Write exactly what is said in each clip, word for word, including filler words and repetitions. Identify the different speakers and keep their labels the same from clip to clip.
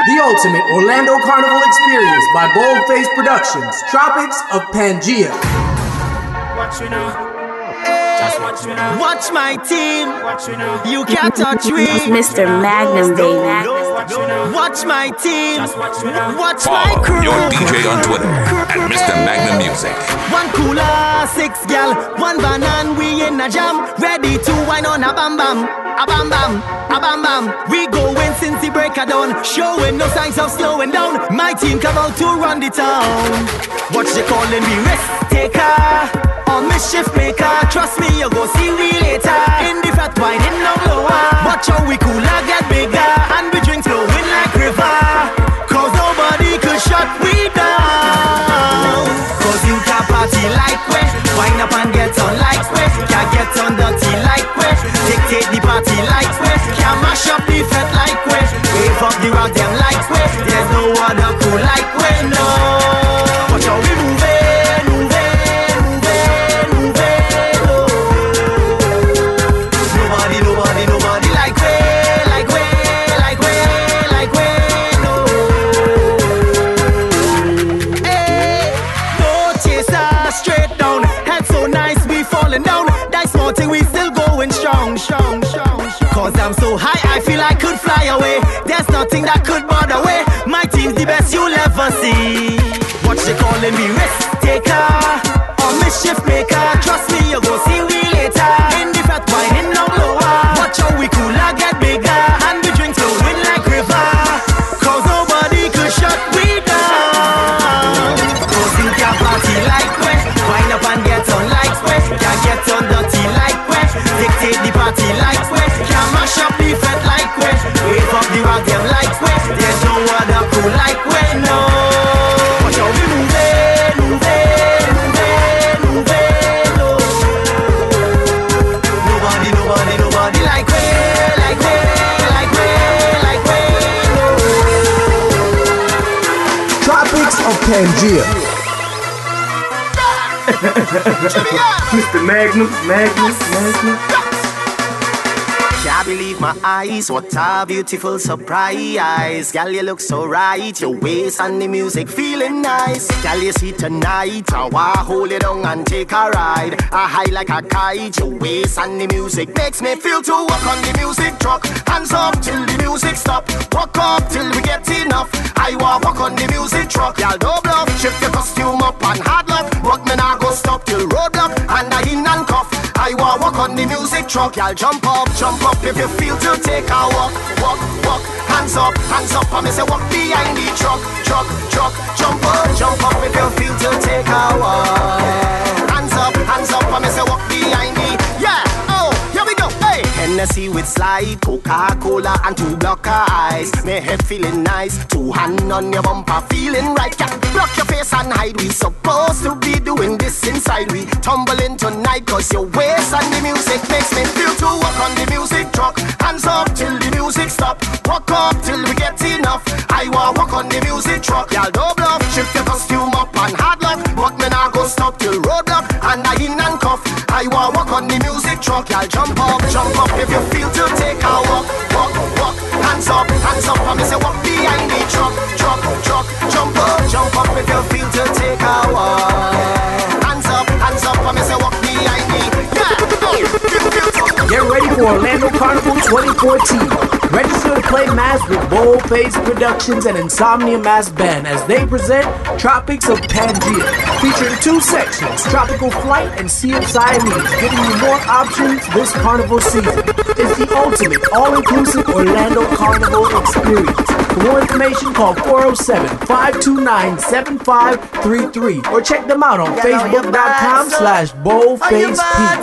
Speaker 1: The ultimate Orlando Carnival experience by Boldface Productions. Tropics of Pangea.
Speaker 2: Watch me now. Just watch me now.
Speaker 3: Watch my team.
Speaker 2: Watch me now.
Speaker 3: You can't touch me.
Speaker 4: Mister Magnum, baby.
Speaker 2: Watch me now.
Speaker 3: Watch my team.
Speaker 2: Just watch me now.
Speaker 3: Watch my
Speaker 5: Follow
Speaker 3: crew.
Speaker 5: your D J on Twitter at Mister Magnum Music.
Speaker 3: One cooler, six gal, one van and we in a jam. Ready to wine on a bam bam, a bam bam, a bam bam. We going since the break of dawn, showing no signs of slowing down. My team come out to run the town. Watch the calling me risk taker or mischief maker. Trust me, you go see we later. In the fat wine, in no blower. Watch how we cooler get bigger and we drink flowing like river. Cause nobody could shut we down. Cause you can party like we, wind up and get on like we. Can't get on dirty like we, dictate the party like we. Can't mash up the fete like we, wave up the rock them like we. There's no other cool like we, no. Watch how we move it, move it, move it, move it, no. Nobody, nobody, nobody like we, like we, like we, like we, no. Hey, no chaser, straight down. Head so nice, we falling down. That small thing, we still going strong, strong, strong, strong. Cause I'm so high, I feel I could fly away. There's nothing that could bother away. My team's the best you'll ever see. Watch they calling me risk taker or mischief maker. Trust me, you go see we later. In the fat wine, in no blower. Watch how we cooler get bigger and we drink flowing like river. Cause nobody could shut we down. Cause you can party like we, wind up and get on like we. Can't get on dirty like we, dictate the party like we. Can't mash up the fete like we, wave up the rock them like we. There's no other cool like we, no. Watch how we move it, move it, move it, move it, no. Nobody, nobody, nobody like we, like we, like we, like we, no.
Speaker 1: Tropics of Pangea. Mister Magnum, Magnum, Magnum.
Speaker 3: Can't believe my eyes, what a beautiful surprise. Girl, you look so right, your waist and the music feeling nice. Girl, you see tonight, I wanna hold it on and take a ride. I high like a kite, your waist and the music makes me feel to walk on the music truck. Hands up till the music stop, walk up till we get enough. I wanna walk on the music truck. Girl, don't bluff, shift your costume up and hard luck. But me nah go stop till roadblock and I in and cuff. I wanna walk on the music truck. Y'all jump up, jump up if you feel to take a walk, walk, walk. Hands up, hands up, and me say walk behind the truck, truck, truck. Jump up, jump up if you feel to take a walk. Hands up, hands up, and me say walk behind me. Yeah, oh, here we go, hey. Hennessy with slide, Coca-Cola and two blocker eyes. Me head feeling nice, two hand on your bumper feeling right. Yeah, block your face and hide. We supposed to be doing this inside. We tumbling tonight cause your waist and the music makes me feel to walk on the music truck. Hands up till the music stop, walk up till we get enough. I wanna walk on the music truck. Y'all don't bluff, shift your costume up and hard luck. But me nah go stop till roadblock and I in and cuff. I wanna walk on the music truck. Y'all jump up, jump up if you feel to take a walk, walk, walk. Hands up, hands up, and me say walk behind the truck, truck, truck. Jump up, jump up if you feel to take a walk. Hands up, hands up, and me say walk behind me. Yeah, go, feel, feel to.
Speaker 1: Get ready for Orlando Carnival twenty fourteen. Register to play Mass with Boldface Productions and Insomnia Mass Band as they present Tropics of Pangea, featuring two sections, Tropical Flight and Sea of Siamese, giving you more options this carnival season. It's the ultimate, all-inclusive Orlando Carnival experience. For more information, call four oh seven, five two nine, seven five three three or check them out on facebook.com slash boldfacepete.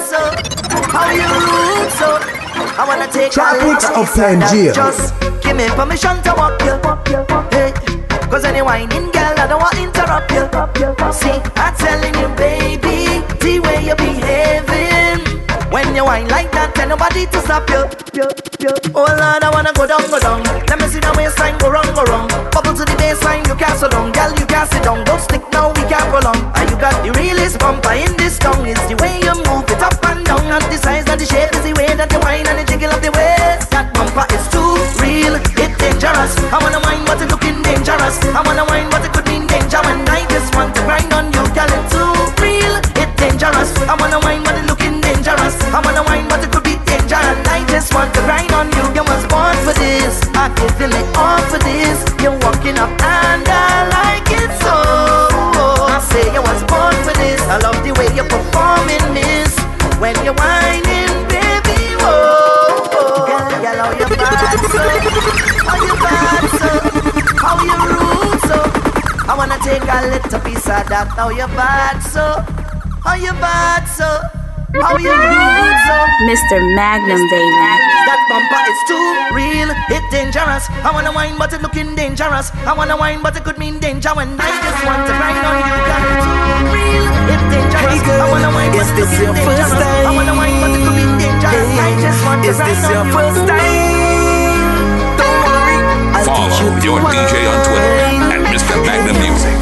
Speaker 3: How you root so? I wanna take
Speaker 1: Tropics of Pangea.
Speaker 3: Just give me permission to walk you. Hey, cause any whining girl, I don't want to interrupt you. See, I'm telling you, baby, the way you're behaving. When you whine like that, tell nobody to stop you. Oh Lord, I wanna go down, go down. Let me see the waistline go wrong, go wrong. Bubble to the baseline, you can't sit down. Girl, you can't sit down. Don't stick now, we can't go long. And you got the realest bumper in this tongue. It's the way you move it up and down. Not the size, not the shape, it's the way that you whine and the jiggle of the waist. That bumper is too real, it's dangerous. I wanna wine, but it looking dangerous. I wanna wine, but it could mean danger. When I just want to grind on you, girl, it's too real, it's dangerous. I wanna wine, but it looking dangerous. I wanna wine, but it could be danger. And I just want to grind on you. You was born for this. I can feel it all for this. You're walking up and I like it so. I say you was born for this. I love the way you're performing this. When you're whining, baby, whoa, whoa. Girl, girl, how you bad so? How you bad so? How you rude so? I wanna take a little piece of that. How you bad so? How you bad so? How you rude so?
Speaker 4: Mister Magnum, baby.
Speaker 3: That bumper is too real, it's dangerous. I wanna wine, but it looking dangerous. I wanna wine, but it could mean danger. When I just want to grind on you, girl, it's too real, it's dangerous.
Speaker 1: Hey girl,
Speaker 3: I wanna wine, but
Speaker 1: is
Speaker 3: it
Speaker 1: this
Speaker 3: looking
Speaker 1: your first
Speaker 3: dangerous.
Speaker 1: time?
Speaker 3: I wanna wine, but it could be dangerous. I just want to
Speaker 1: Is
Speaker 3: grind
Speaker 1: this
Speaker 3: on
Speaker 1: your
Speaker 3: you.
Speaker 1: first time? Don't worry, I'll
Speaker 5: Follow
Speaker 1: teach you
Speaker 5: your
Speaker 1: to
Speaker 5: D J on Twitter at Mister Magnum Music.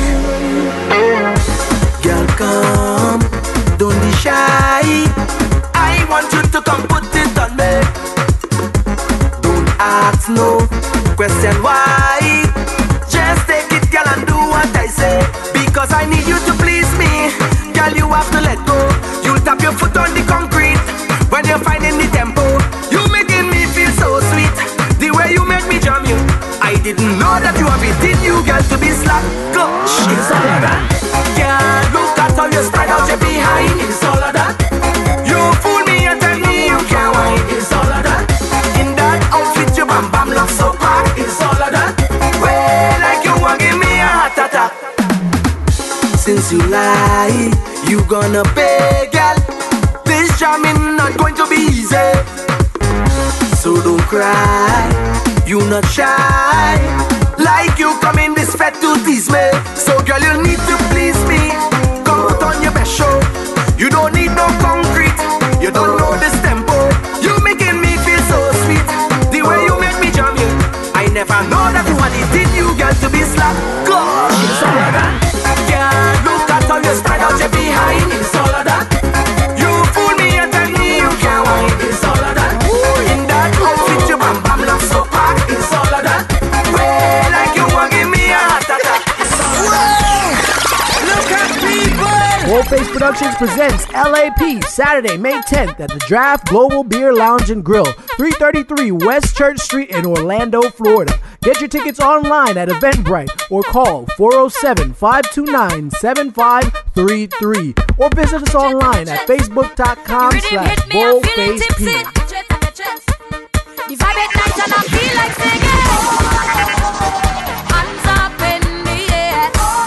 Speaker 1: Girl, come, don't be shy. I want you to come put it on me. Don't ask no question why. Just take it, girl, and do what I say. Because I need you to please me. Girl, you have to let go. You'll tap your foot on the concrete when you're finding the tempo. You making me feel so sweet. The way you make me jam you. I didn't know that you have it in you, girl, to be slack. Go. It's all of that. Girl, look at how you spread out your behind. It's all of that. You fool me and tell me you can't wine. It's all of that. In that outfit, your bam bam looks so packed. It's all of that. Well, like you want give me a heart attack. Since you lie, you gonna pay, girl. This jamming not going to be easy. So don't cry, you not shy. Like you come in this fed to tease me. So girl, you need to please me. Come put on your best show. You don't need no concrete. You don't know this tempo. You making me feel so sweet. The way you make me jam you. I never know that you want it in you, girl, to be slack. Go. It's all of that. Girl, look at how you spread out your behind. It's all of that. You fool me and tell me you can't wine. It's all of that. In that outfit, your bam bam looks so packed. It's all of that. Well, like you want give me a heart attack. It's all of that. Look at people. Boldface Productions presents L A P Saturday, May tenth at the Draft Global Beer Lounge and Grill, three thirty-three West Church Street in Orlando, Florida. Get your tickets online at Eventbrite or call four oh seven, five two nine, seven five three three or visit us online at facebook.com slash boldfaceP.
Speaker 4: The vibe at night and I feel like singing. Hands up in the air.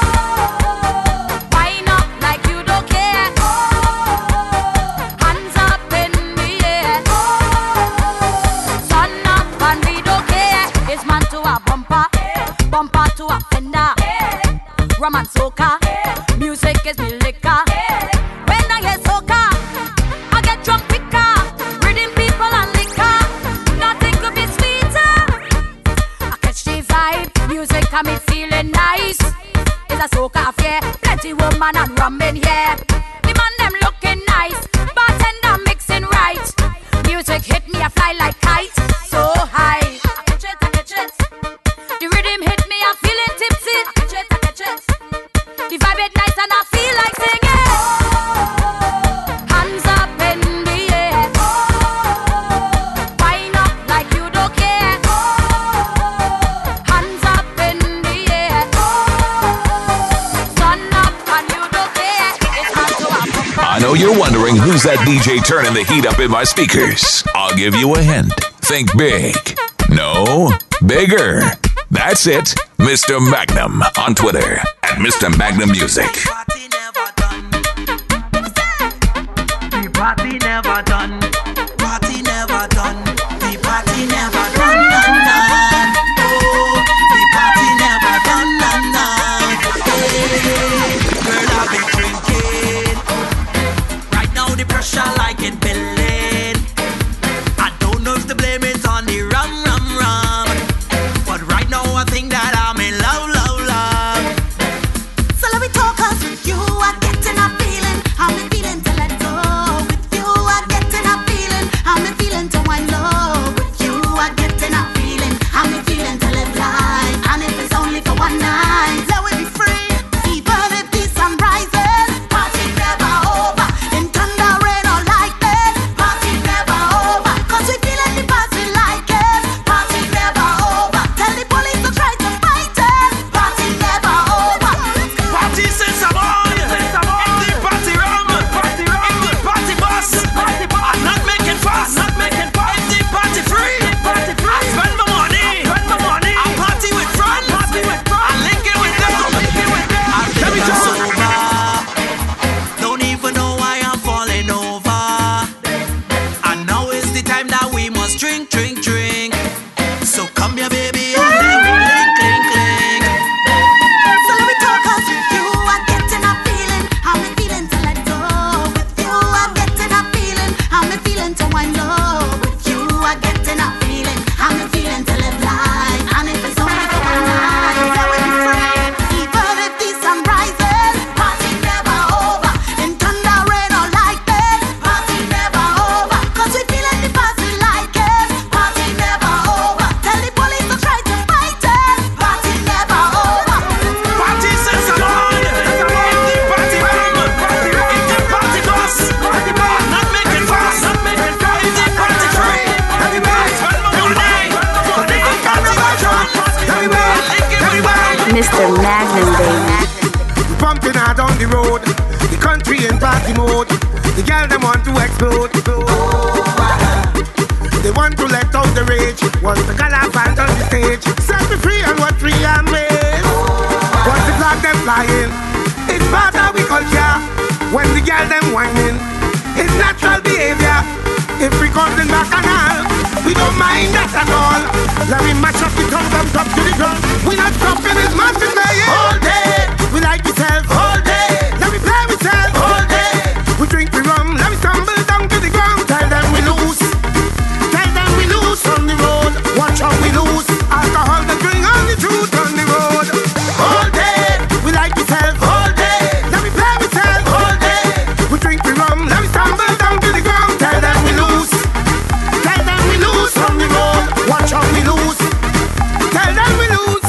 Speaker 4: Wind up like you don't care. Hands up in the air. Sun up and we don't care. It's man to a bumper, bumper to a fender. Rum and soca, music is me liquor. When I hear soca, I get drunk quicker. Reading people and liquor. Nothing could be sweeter. I catch the vibe, music got me feeling nice. It's a soca affair, plenty woman and rum in here. The man them looking nice, bartender mixing right. Music hit me, I fly like kite, so high. I catch it, I catch it. The rhythm hit me, I'm feeling tipsy. I catch it, I catch it. The vibe is nice and I feel like singing. Hands up in the air. Wind up like you don't care. Hands up in the air. Sun up and you don't care. It's hard to up.
Speaker 5: I know you're wondering who's that D J turning the heat up in my speakers. I'll give you a hint. Think big. No, bigger. That's it. Mister Magnum on Twitter at Mister Magnum Music.
Speaker 3: Party never done. The party never done. Party never done. The party never done. Done, done. Oh, the party never done. Done, done. Hey, girl, I've been drinking. Right now the pressure like it building. I don't know if the blame is on the rum, rum, rum. But right now I think that I'm in love, love, love.
Speaker 6: So let me talk, 'cause with you I'm getting a feeling. I've been feeling to let go. With you I'm getting a feeling.
Speaker 7: Mister Magnum, baby.
Speaker 8: Pumping hard on the road, the country in party mode. The girl them want to explode. They want to let out the rage. Once the color band on the stage, set me free and what free I'm with. Once the flag them flying, it's part of we culture. When the girl them whining, it's natural behavior. If we causing bacchanal, we don't mind that at all. Let me match up the tongue from top to the ground. We not stopping this massive playing all day. We like ourselves all day. Let me play myself all day. We drink the rum, let me stumble down to the ground. Tell them we lose. Tell them we lose on the road. Watch how we lose. Alcohol that bring on the truth on the road. All day. We like ourselves all day. Let me play myself all day. We drink the rum, let me stumble down to the ground. Tell them we lose. Tell them we lose on the road. Watch how we lose. Tell them we lose.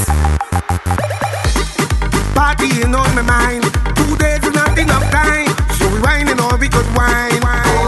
Speaker 8: Partying on my mind. Two days is not enough time. So we whining or we could whine.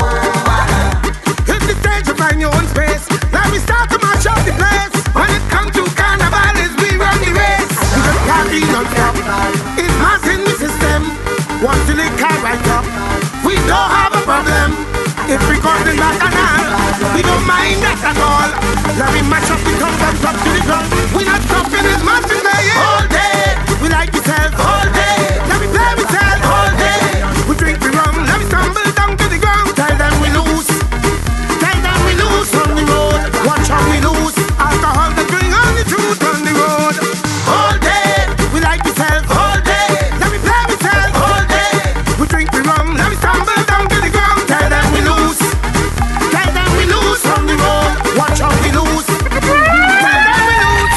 Speaker 8: Hit the stage to find your own space. Let me start to mash up the place. When it comes to carnival, is we run the race. We just party non-stop. It's mass in the system. Once the liquor right up, we don't have a problem. If we come in back and all, we don't mind that at all. Let me mash up the tongue from top to the ground. We not stopping this massive playing all day. We like ourselves all day. Let me play myself all day. We drink the rum, let me stumble down to the ground. Tell them we lose. Tell them we lose on the road. Watch how we lose. Alcohol that bring on the truth on the road. All day. We like ourselves all day. Let me play myself all day. We drink the rum, let me stumble down to the ground. Tell them we lose. Tell them we lose on the road. Watch how we lose. Tell them we lose.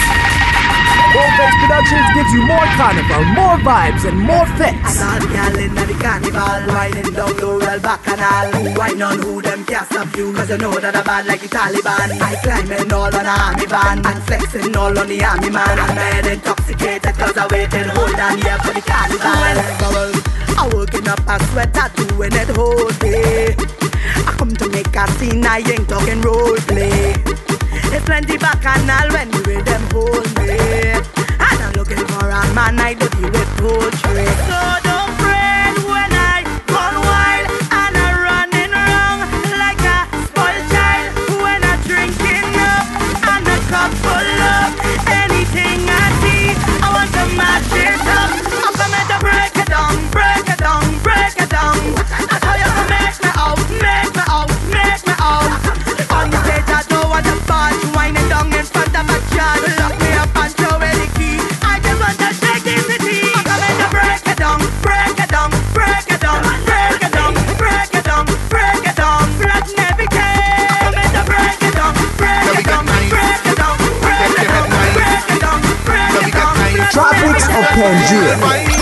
Speaker 1: Bowface Productions gives you more carnival, more vibes, and more fits.
Speaker 9: And all the gal in the carnival, winding down the real bacchanal. Who wine on who them can't stop you, cause you know that I'm bad like the Taliban. I climbing all on a army van, and flexing all on the army man. And my head intoxicated cause I waited hold on here for the carnival. When I bubble, I working up a sweater doing it whole day. I come to make a scene, I ain't talking role play. There's plenty bacchanal when you with them hold me. And I'm looking for a man I do deal with poetry. So don't fret when I run wild and I'm running wrong like a spoiled child. When I'm drinking up and a cup full of anything I see, I want to mash it up. I'm coming to break it down, break it down, break it down. I tell you to make me out, make me out, make me out. On the stage I don't want to fall, whining down in front of my child. Lock me up and throw away the key. I just want to shake the city. I'm coming to break it down, break it down, break it down, break it down, break it down, break it down. Flat never care. I'm coming to break it down, break it down, break it down, break it down, break it down, break it down.
Speaker 1: Tropics of Pangea.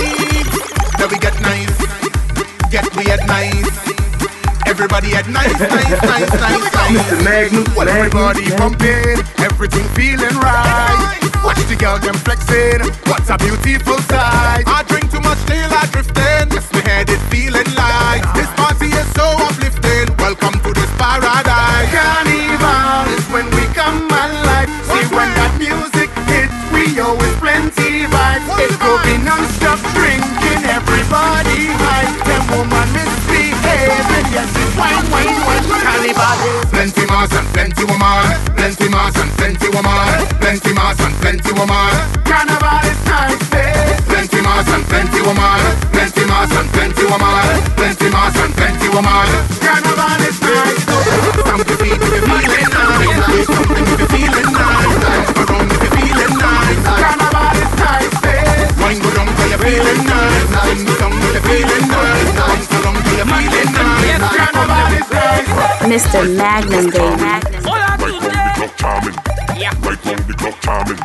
Speaker 10: Now we get nice, get weird nice. Everybody at nice, nice, nice, nice, nice.
Speaker 8: Mister Magnum,
Speaker 10: well, everybody pumping, everything feeling right. Watch the girl them flexing, what's a beautiful sight. I drink too much till I drifting, yes, my head is feeling light. This party is so uplifting, welcome to this paradise. Carnival is when we come alive. See when that music hits, we always plenty vibes. It go be non-stop drinking, everybody high. Them woman misbehaving, yes, it's wine, wine, wine. Carnival is plenty mass and plenty woman, plenty mass and plenty woman, plenty mass and plenty woman. Carnival is nice, eh? Plenty mass and plenty woman, plenty mass and plenty woman, plenty mass and plenty woman. Carnival is nice. Stamp your feet if you're feeling nice. Something if you're feeling nice. Around if you're feeling nice. Carnival is nice, eh? Wine go down till you're feeling nice. Sing the song till you're feeling nice. Bounce along till you're feeling nice. Carnival is nice.
Speaker 7: Mister Magnum, baby.
Speaker 11: Right round the clock charming. Yeah. Right round the clock charming.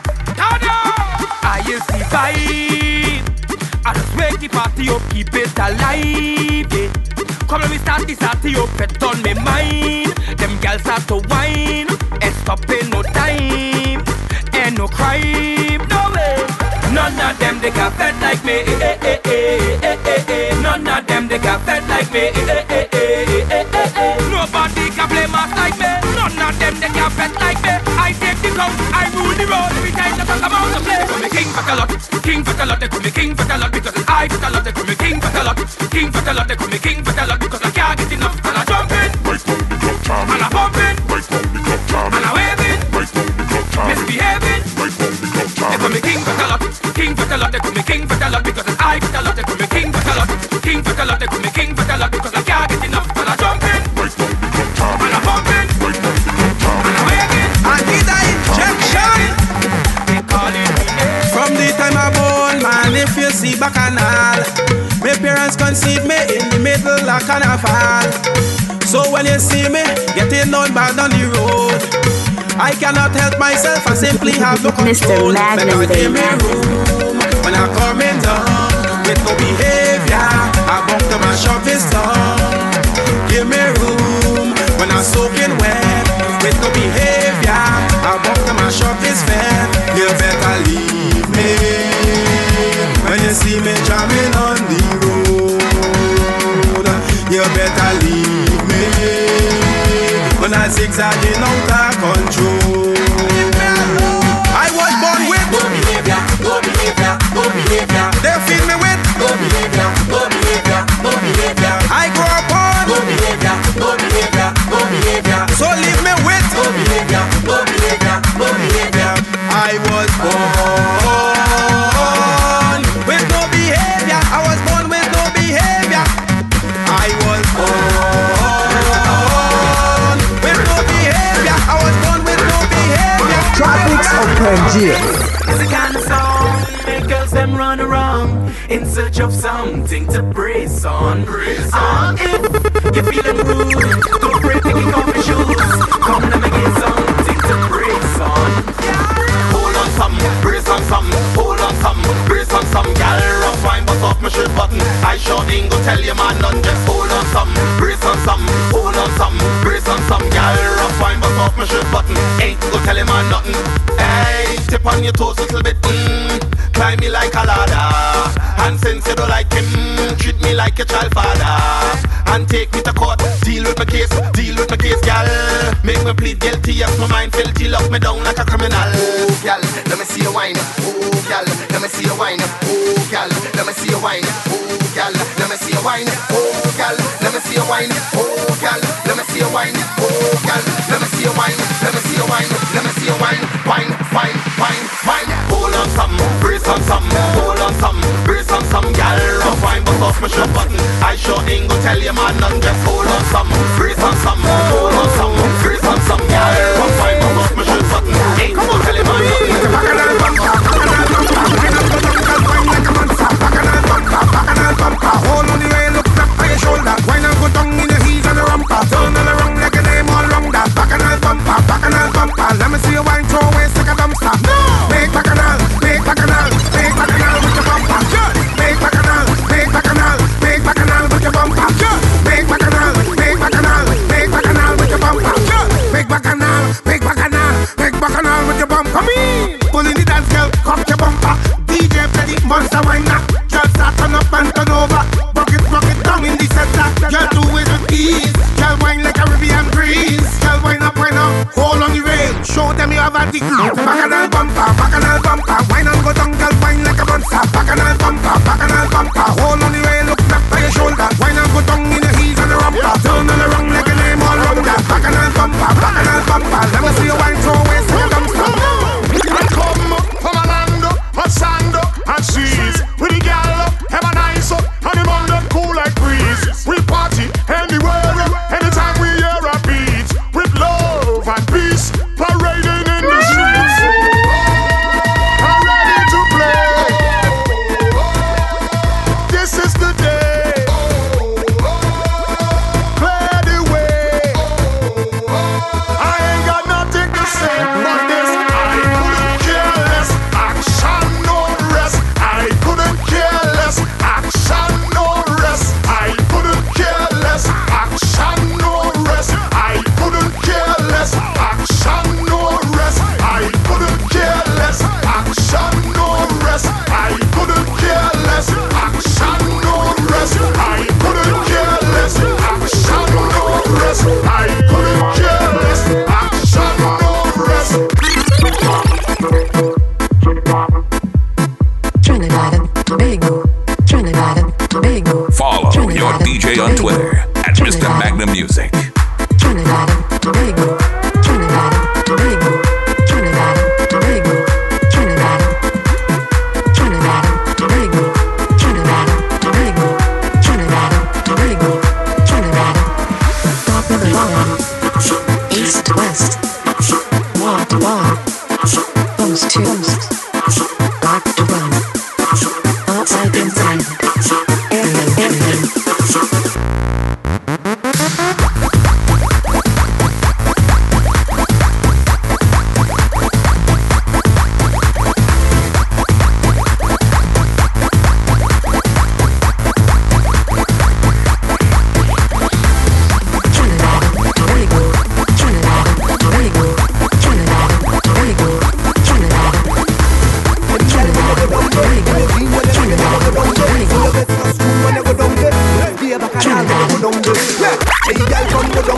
Speaker 2: I used to fight. I just wake the party up, keep it alive. Yeah. Come let me start this party up, it on me mind. Them girls start to whine, and stopping no time, and no crime, no way. None of them they got fed like me. Eh, eh, eh, eh, eh, eh. None of them they got fed like me. Eh, eh, eh, eh, eh, eh. Nobody can play mass like me. None of them they can fed like me. I take the crown, I rule the road. Every time that I come out to play, from the king, from Fat a lot, King Fat a lot. They call me King Fat a lot because I Fat a lot. They call me King Fat a lot, King Fat a lot. They call me King Fat a lot because I can't get enough. And I jumping, and I bumping, and I waving, misbehaving. They call me King Fat a lot, King Fat a lot. They call me King Fat a lot because I Fat a lot. They call me King Fat a lot, King Fat a lot. They call me King Fat a lot because I can't get enough. And I jumping, and I bumping, and I waving.
Speaker 12: I need an injection.
Speaker 2: They calling me.
Speaker 12: From the time I born, man, if you see Bacchanal, my parents conceived me in the middle of carnival. So when you see me getting on bad on the road, I cannot help myself, I simply have no control.
Speaker 7: Mister Magnum,
Speaker 12: Better give me room when I come in down with no behavior. I bump to my shopping song. Give me room when I'm soaking wet with no behavior. I bump to my shopping fair. You better leave me when you see me jamming on the road. You better leave me when I zigzagging out of control. I was born with
Speaker 9: no behavior, no behavior, no behavior.
Speaker 12: They feed me with
Speaker 9: no behavior, no behavior, no behavior.
Speaker 12: I grew up on
Speaker 9: no behavior, no behavior, no behavior.
Speaker 12: So leave me with
Speaker 9: no behavior, no behavior, no behavior.
Speaker 12: I was born with no behavior. I was born with no behavior. I was born with no behavior. I was born with no behavior.
Speaker 1: Tropics of Pangea.
Speaker 13: It's the kind of song make girls them run around in search of something to brace on. Brace on. If you're feeling rude, don't break taking off your shoes. Come let me get something to brace on.
Speaker 10: Hold on some, brace on some, hold on some, brace on some. Gal rough wine, bust off my shirt button. I sure ain't go tell you man none. Just hold on some, brace on some, hold on some, brace on some. Gal rough wine, bust off my shirt button. Ain't go tell you man nothing. Hey, tip on your toes a little bit. Mm, climb me like a ladder. And since you don't like him, treat me like a child father. And take me to court, deal with my case, deal with my case, gal. Make me plead guilty as my mind filthy, lock me down like a criminal. Gal, let me see you whine. Oh, gal, let me see you whine. Oh, gal, let me see you whine. Oh, gal, let me see you whine. Oh, gal, let me see you whine. Oh, gal, let me see you whine. Oh, gal, let me see you whine. Let me see you whine. Let me see you whine. Whine, whine, whine, whine. Hold on some, brace on some, hold on some, brace on some, gal. Rough wine, bust off my shirt button. I sure ain't go tell you man none. Just hold on some, brace on some, hold on some, brace on some, gal. Rough wine, bust off my shirt button. Ain't go tell you man nothing.
Speaker 8: Bacchanal bumper, bacchanal bumper, wind up the jungle, wine like a monster. Bacchanal bumper, bacchanal bumper, hold on the way, look back on your shoulder. Wine and go down in the heels and the rumper, turn all around like a name all wrong. That bacchanal bumper, bacchanal bumper, let me see you wine, throw away, stick a dumpster. No, make bacchanal, make bacchanal, make bacchanal with your bumper. Good, make bacchanal, make bacchanal, make bacchanal with your bumper. Good, make bacchanal, make bacchanal, make bacchanal with your bumper. Good, make bacchanal, make bacchanal, make bacchanal with your bumper. Come in, pull in the dance girl,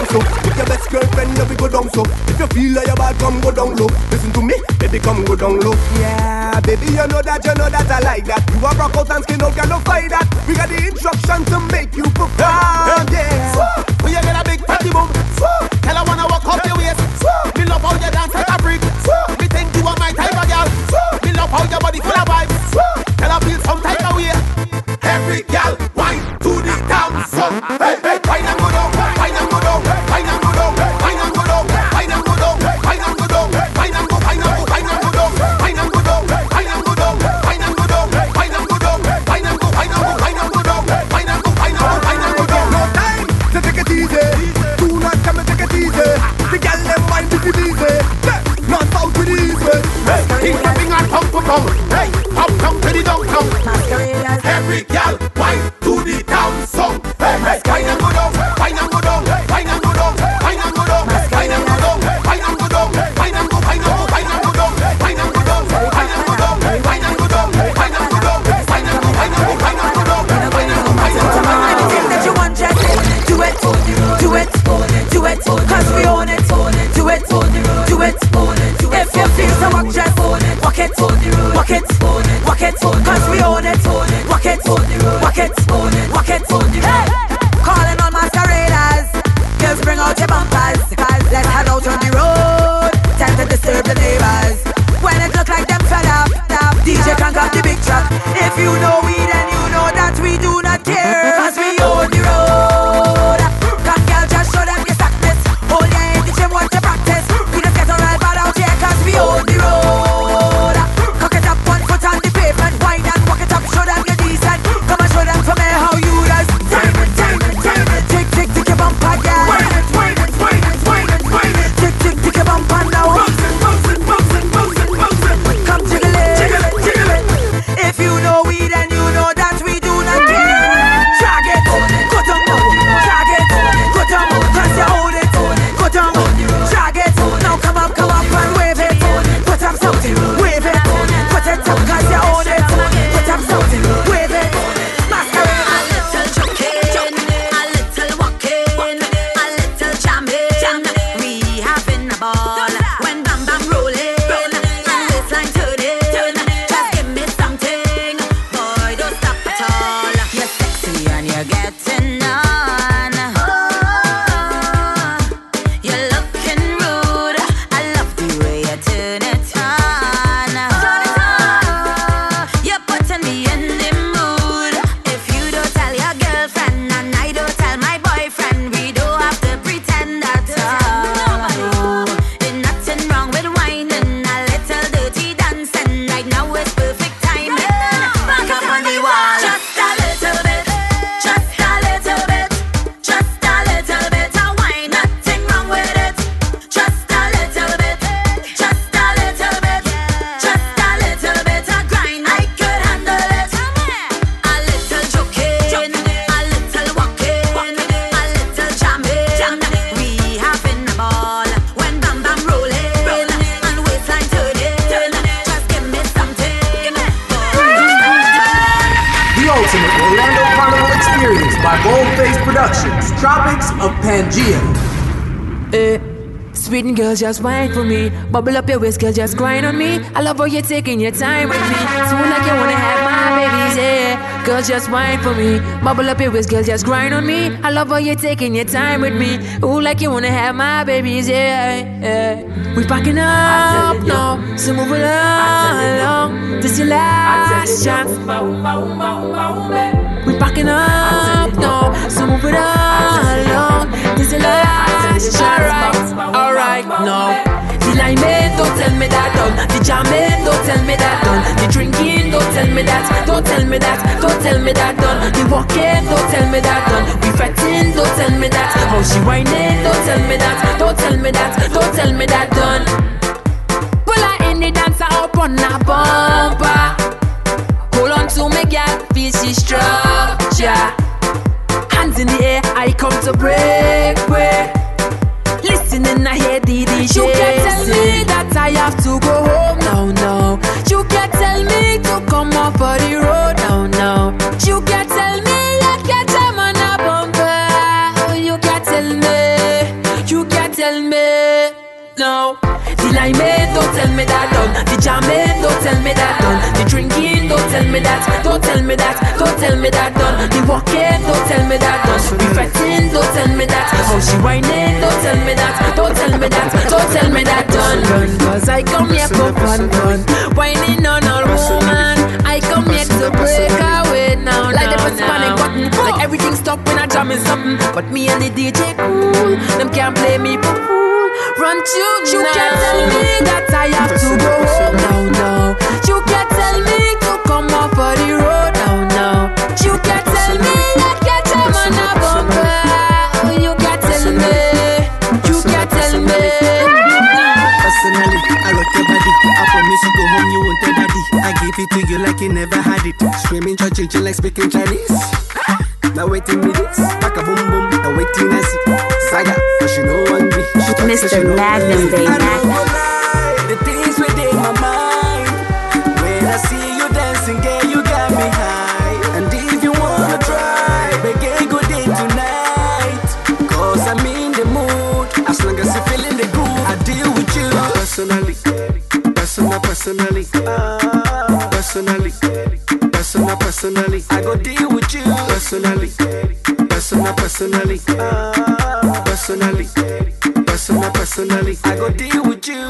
Speaker 14: so. With your best girlfriend, then we go down so. If you feel like you're bad, come go down low. Listen to me, baby, come go down low. Yeah, baby, you know that, you know that I like that. You are rock out and skin out, can no fight that. We got the instruction to make you perform, yeah.
Speaker 10: When you get a big fatty boom, tell her wanna walk up your waist. Me love how you dance like a freak. Me think you are my type of girl. Me love how your body full of vibes. Tell her feel some type of way. Every girl wine to the dance. Hey, hey, wine and go down, wine and go down, wine and go down, wine and go down, wine and go down, wine and go down, wine and go, wine and go, wine and go down, wine and go down, wine and go down, wine and go down, wine and go down, wine and go, wine and go, wine and go down, wine and go, wine and go, wine and go down.
Speaker 14: No time to take it easy. Do not come and take it easy. The girl them wine to the easy. Not out with the easy.
Speaker 10: Hey, keep clapping and pump pump pump. Hey, pump pump to the downtown. Every girl wine to the down song. Hey, hey, wine and go down, wine and go down, wine and go down, wine and go down, wine and go down, wine and go down, wine and go, wine and go, wine and go down, wine and go down, wine and go down, wine and go down, wine and go down, wine and go, wine and go, wine and go down, wine and go, wine and go down.
Speaker 9: Anything that you want, just do it, do it, do it, cause we own it. Do it, do it, if you feel so walk, just walk it, walk it, walk it, cause we own it. Walk it, walk it, walk it, hey! Calling all masqueraders, girls bring out your bumpers, cause let's head out on the road, time to disturb the neighbors. When it look like them fed up, D J crank up the big truck. If you know we, then you know that we do not care, cause we own the road. Cause girl, just show them your sockness. Hold your in the gym, want to practice. We just get alright bad out here, cause we own the road. Cock it up, one foot on the pavement, wine and walk it up, show them you're decent. Come and show them for me how you does. Time it, time it, time it. Tick, tick, tick your bumper, girl. Wine it, wine it, wine it, wine it, wine it. Tick, tick, tick your bumper now. Bounce it, bounce it, bounce it, bounce it, bounce it. Come jiggle it, jiggle it, jiggle it. If you know we, then you know that we do not care. Drag it, go down, drag it, go down, cause you hold it. Go down, drag it, now come up, come up and wave it. Put up something, wave it. Put it up cause you own it. Put up something, wave it. Masquerade.
Speaker 4: A little joking, a little walking, a little jamming. We having a ball when bam bam rolling and waistline turning. Just give me something, boy, don't stop at all. You're sexy and you're getting on. Oh, you're looking rude. I love the way you turn it on. Oh, you're putting me in the mood. If you don't tell your girlfriend and I don't tell my boyfriend, we don't have to pretend at all. There's nothing wrong with whining, a little dirty dancing. Right now it's perfect timing. Back up on the wall, just a little bit, just a little bit, just a little bit of wine. Nothing wrong with it. Just a little bit, just a little bit, just a little bit of grind. I could handle it. A little joking, a little walking, a little jamming. We having a ball when bam bam rolling and waistline turning. Just give me something,
Speaker 1: The ultimate Orlando Carnival experience by Boldface Productions. Tropics of Pangea.
Speaker 15: Eh, sweet and girls, just wine for me. Bubble up your waist, girl, just grind on me. I love how you're taking your time with me. Soon like you wanna have my babies, yeah. Girls, just wine for me. Bubble up your waist, girl, just grind on me. I love how you're taking your time with me. Ooh, like you wanna have my babies, yeah, yeah. We packing up now, so move it along. This your last chance. We packing up now, so move it along. This your last chance. Alright, alright, now. The liming, don't tell me that done. The jamming, don't tell me that done. The drinking, don't tell me that. Don't tell me that, don't tell me that done. The walking, don't tell me that done. We fretting, don't tell me that. How she whining, don't tell me that. Don't tell me that, don't tell me that done. Pull her in the dancer up on a bumper. Hold on to me, girl, feel she structure. Hands in the air, I come to break, break. Listening, I hear D D J. You can't tell me that I have to go home, no, no. You can't tell me to come off of the road, no, no. You can't tell me you can't jam on a bumper. You can't tell me The jamming, don't tell me that done. The drinking, don't tell me that. Don't tell me that, don't tell me that done. The walking, don't tell me that done. The fretting, don't tell me that. How she whining, don't tell me that. Don't tell me that, don't tell me that done. Cause I come here for fun, fun. Whining on all woman. I come here to break away now. Like the first panic button. Like everything stop when I jam in something. But me and the D J cool. Them can't play me for fool. Run to you can't tell me that I have to go home now, now. You can't tell me to come off of the road now, now. You can't tell me that catch a man a bumper. You can't tell me. You can't tell me.
Speaker 16: Personally, I rock your body. I promise you go home, you won't tell daddy. I give it to you like you never had it. Screaming, churching, like speaking Chinese. Now waiting me this, back a boom boom. Now waiting I see Saga, but she know one me.
Speaker 7: Mister Magnum, baby.
Speaker 16: I don't lie, the things within my mind. When I see you dancing, girl, you got me high. And if you wanna try, begin good day tonight. Cause I'm in the mood. As long as you're feeling the groove, I deal with you. Personally, personal, personally, uh, personally, personal, personally, I go deal with you. Personally, personal, personally, uh, personally, personal, personally, I go deal with you.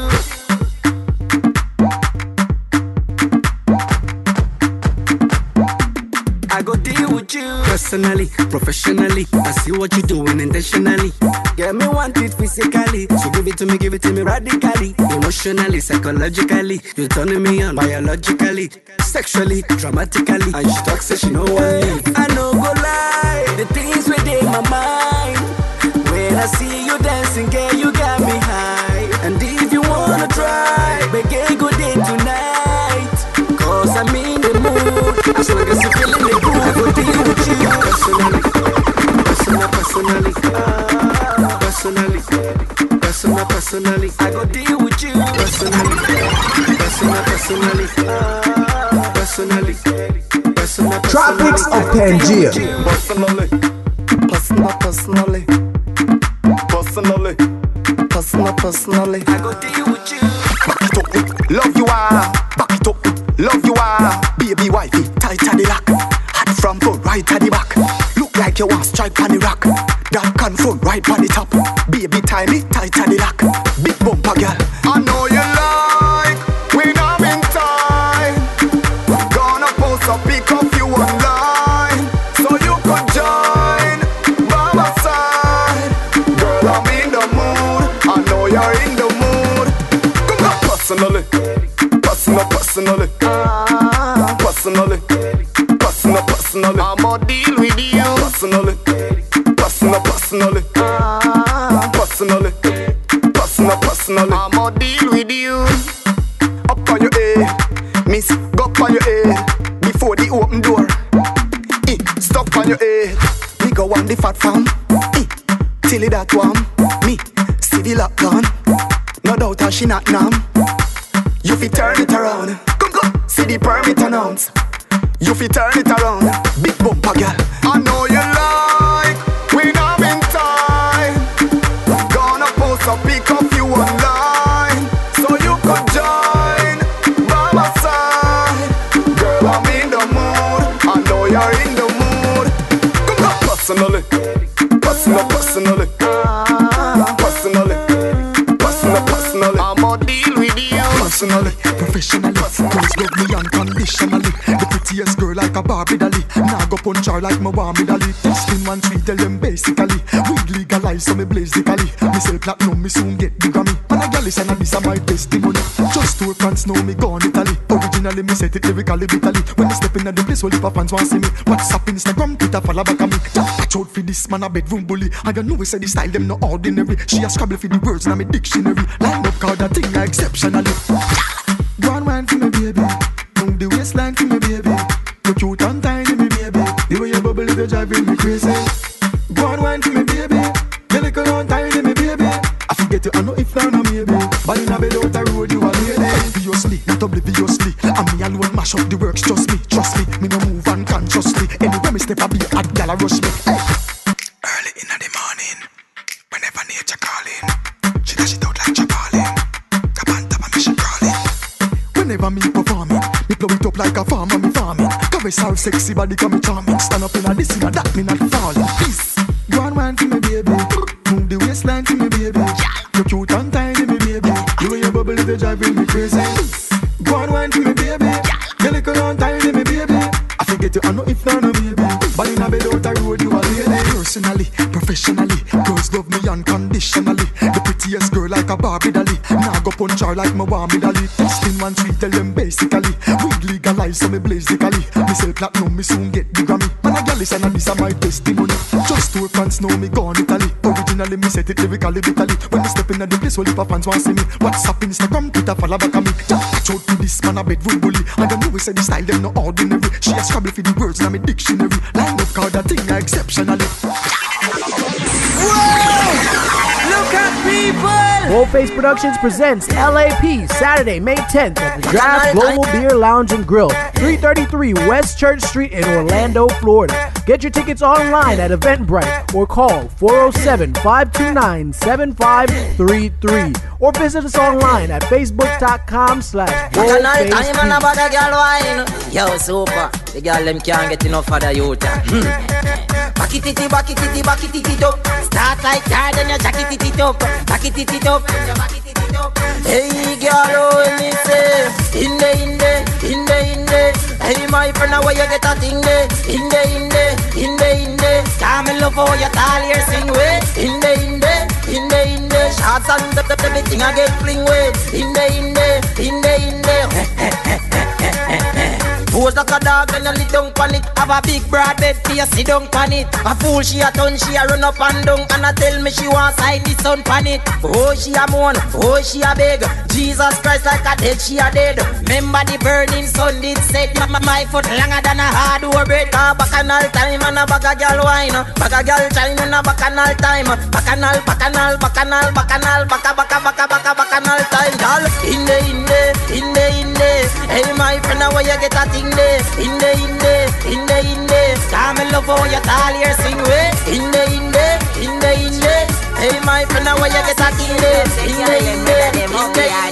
Speaker 16: I go deal with you. Personally, professionally, I see what you're doing intentionally. Get me want it physically, so give it to me, give it to me radically. Emotionally, psychologically, you're turning me on biologically, sexually, dramatically. And she talks, say she know what me. I know go lie, the things within my mind. When I see you dancing, girl, you got me high. And if you wanna try, begin good day tonight. Cause I'm in the mood. As long as you're feeling the groove, I go deal with you. Personally, personal, personally, uh, personally, personal, personally, I go deal with you. Personally, personal, personally, uh, personally, personal, personally.
Speaker 1: Tropics of Pangea.
Speaker 16: Personally, personal, personally, personally, personal, personally, I go deal with you.
Speaker 10: Back it up, love you are. Back it up, love you are. Baby wifey, tight at the lock. Hot from front, right at the back. Look like you want strike on the rock. That can front, right on the top. Baby tiny, tight at the lock. Big bumper girl. I know you like when I'm in time. Gonna post a pic of you online, so you could join by my side. Girl, I'm in the mood. I know you're in the mood. Come on, personally, personal, personally, personally, personal, personally. I'ma deal with you. Personally, personal, personally, personally, personal, personally. I'ma deal with you. Up on your A, miss, go up on your A. Before the open door, eh, stop on your A. Me go on the fat farm, eh, till it that one. Me, see the lock gun. No doubt how she not numb. You fi turn it around. Come, come, see the permit announce. You fi turn it around. Big bumper girl. I know you like when I'm in time. Gonna post a pic of you online, so you could join by my side. Girl, I'm in the mood. I know you're in the mood. Come on, personally, personal, personally, personally, personal, personally. I'ma deal with you. Personally, professionally, girls love me unconditionally. The prettiest girl like a Barbie dolly. Now go punch her like my Wami dolly. Spin one sweet, tell them basically. Weed legalize, so me blaze the cali. Me sell platinum, me soon get the Grammy. Man a gal is and this a my testimony. Just two fans know me gone Italy. Originally me set it lyrically bitterly. When I step in at the place, all the fans want see me. WhatsApp, Instagram, Twitter, follow back on me. Watch out for this man a bedroom bully. And you know we say the style them no ordinary. She a scrabble for the words in my dictionary. Line up card that thing exceptionally. Go on wine for me baby. Move the waistline for me baby. You cute and tiny me baby. The way you bubble is driving me crazy. Go on wine for me baby. You little and tiny me baby. I forget you I know if not no maybe. But in a bed out the road you a lady. Obviously, not obliviously. And me alone mash up the works. Trust me, trust me. Me no move unconsciously. Anywhere me step a be a gal a rush me. Hey. Early in the morning, whenever nature calling, she dash it out like Chapolin. Up on top of me she crawling.
Speaker 17: camera me performing. Me blow it up like a farmer, me farming. Caress her sexy body, come me charming. Stand up in a this, in a that, me not falling. This, go on wine for me, baby. Move the waistline for me, baby. You're cute and tiny, me, baby. The way you bubble, they driving me crazy. Go on wine for me, baby. You little and tiny, me, baby. I forget you, I know if not, no, baby. But in a bed out the road, you are lady. Personally, professionally, girls love me unconditionally. The prettiest girl like a Barbie dolly. Now go punch her like my Wami dolly. Testing one sweet, tell them basically. Weed legalize, so me blaze the cali. Me sell platinum, me soon get the Grammy. Man, I gal listen, and this are my testimony. Just two fans know me gone Italy. Originally, me set it lyrically, bitally. When me step in the place, all if a fans want see me. WhatsApp, Instagram, Twitter, follow back on me. Catch out to this man, a bedroom bully. And I know we say the style, them no ordinary. She a scrabble for the words in my dictionary. Line up card, that thing exceptionally.
Speaker 1: Whoa! Look at people! Boldface Productions presents L A P Saturday, May tenth at the Draft Global Beer Lounge and Grill, three thirty-three West Church Street in Orlando, Florida. Get your tickets online at Eventbrite or call four oh seven, five two nine, seven five three three or visit us online at facebook.com slash boldface.
Speaker 18: Yo, super. The girl them can't get enough of the youth. Back it it, back it it, back it it up. Start like that, then you jack it it up. Back it it up, back it it up. Hey girl, oh me say, in the in the, in the in the. Hey my friend, now where you get a thing there? In the in the, in the in the. Come and love how you tall here sing way. In the in the, in the in the. Shots and the the the thing I get fling way. In the in the, in the in the. Pose like a dog and you lit down pan it. Have a big broad bed for you sit down pan it. A fool she a turn, she a run up and down. And a tell me she want side the sun pan it. Oh she a moan, oh she a beg. Jesus Christ like a dead, she a dead. Remember the burning sun did set. My, my, my foot longer than a hard bread. Cause bacchanal time and a bag a girl wine. Bag a girl chime in a bacchanal time. Bacchanal, bacchanal, bacchanal, bacchanal. Bacca, bacca, bacca, bacca, bacchanal time. Girl, in the, in the, in the, in the. Hey my friend, now where you get a thing? In the, in the, in the, in the, in the. Come and love how you tall here sing way. In the, in the, in the, in the. Hey my friend, now where you get a thing there? In the, in the, in the, in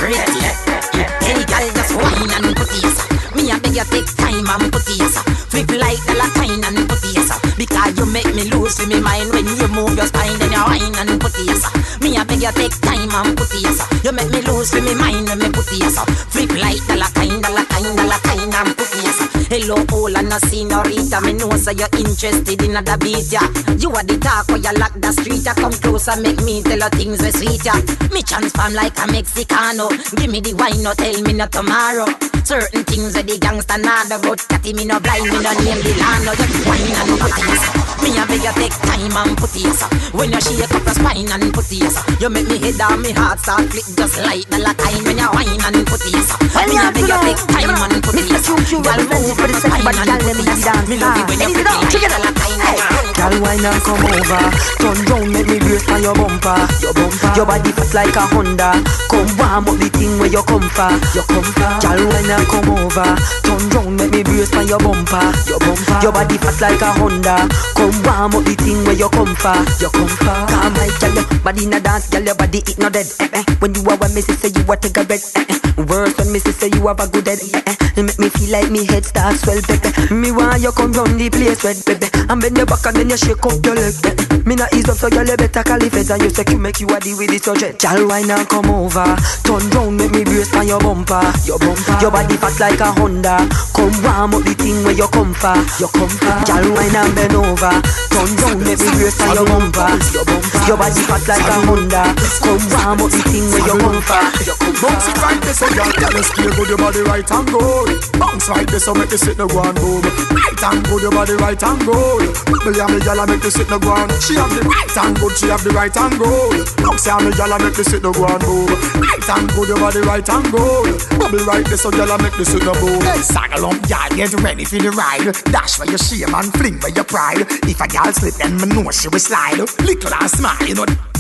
Speaker 18: the. Hey girl, just wine and put it. Me a beg you take time and put it. Flip like the Latin and put it. Because you make me lose in my mind when you move your spine, then you wine and put it. Me a beg you take time and put it. You make me lose in my mind when me put it. Flip like the Latin, the Latin, the Latin and put it. Hello, all and a senorita. Me know so you're interested in the beat, yeah. You are the talk where you lock the street, yeah. Come closer, make me tell you things we sweet, yeah. Me transform like a Mexicano. Give me the wine, no tell me no tomorrow. Certain things that the gangsta nada but catty me no blind, me no name the land. No just wine and put it. Me a beg you take time and put it. When you shake up your spine and put it. You make me head down, me heart start flick just like the Latin when you wine and put it. Me a beg you take time and put it. Girl move for the sexy body, girl let me dance. Me love it when you put it like the Latin.
Speaker 19: Girl wine and come over. Turn round, make me brace on your bumper. Your bumper. Your body fat like a Honda. Come warm up the thing where you come for. You come for. Girl wine and come over. Turn round, make me brace on your bumper. Your bumper. Your body fat like a Honda. Come warm up the thing where you come for. You come for. Come my girl, your body na dance, girl your body it no dead. Eh, eh. When you are when me say you a take a red. Eh, eh. Worse when me say you have a good head. Eh, eh. It make me feel like me head starts swell, baby. Me want you come round the place, red, baby. And bend your back and then you shake up your leg. Eh, eh. Me not ease up so you better call it and you say you make you a deal with the subject. Girl wine and come over. Turn round, make me brace on your bumper. Your bumper. Your body fat like a Honda. Come warm up the thing where you come for. You come for. Girl wine and bend over. Turn round, make me brace on your bumper. Your bumper. Your body fat like a Honda. Come warm up the thing where you come for.
Speaker 17: Bounce it right there so girl, tell us clear good your body right and good. Bounce right there so make you sit no ground boom. Right and good your body right and good. Bubble ya me gyal make you sit no ground. She have the right and good, she have the right and good. Bounce ya me gyal make you sit no ground boom. Right and good your body right and good. Bubble right there so gyal make you sit no boom. Hey, saddle up gyal, get ready for the ride. Dash where you shame and fling where you pride. If a gyal slip then me know she will slide. Little and smile, you know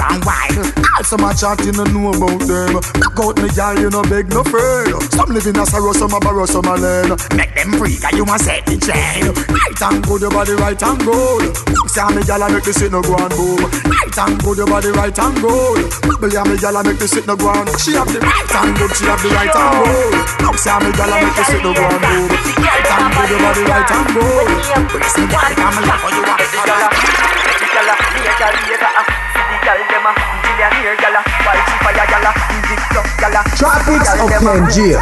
Speaker 17: and wine. Also my chat you no know about them. Knock out me girl, you no beg no friend. Some living a sorrow, some a borrow, some a learn. Make them free, cause you must set the chain. Right and good, your body right and good. Say me girl, I make the shit no go and boom. Right and good, your body right and good. Believe me girl, I make the shit no go and. She have the right and good, she have the right and good. Now say me girl, I make the shit no go and boom. Right and good, your body right and good. Bless me girl, I'm a love for you.
Speaker 1: Tropics of Pangea.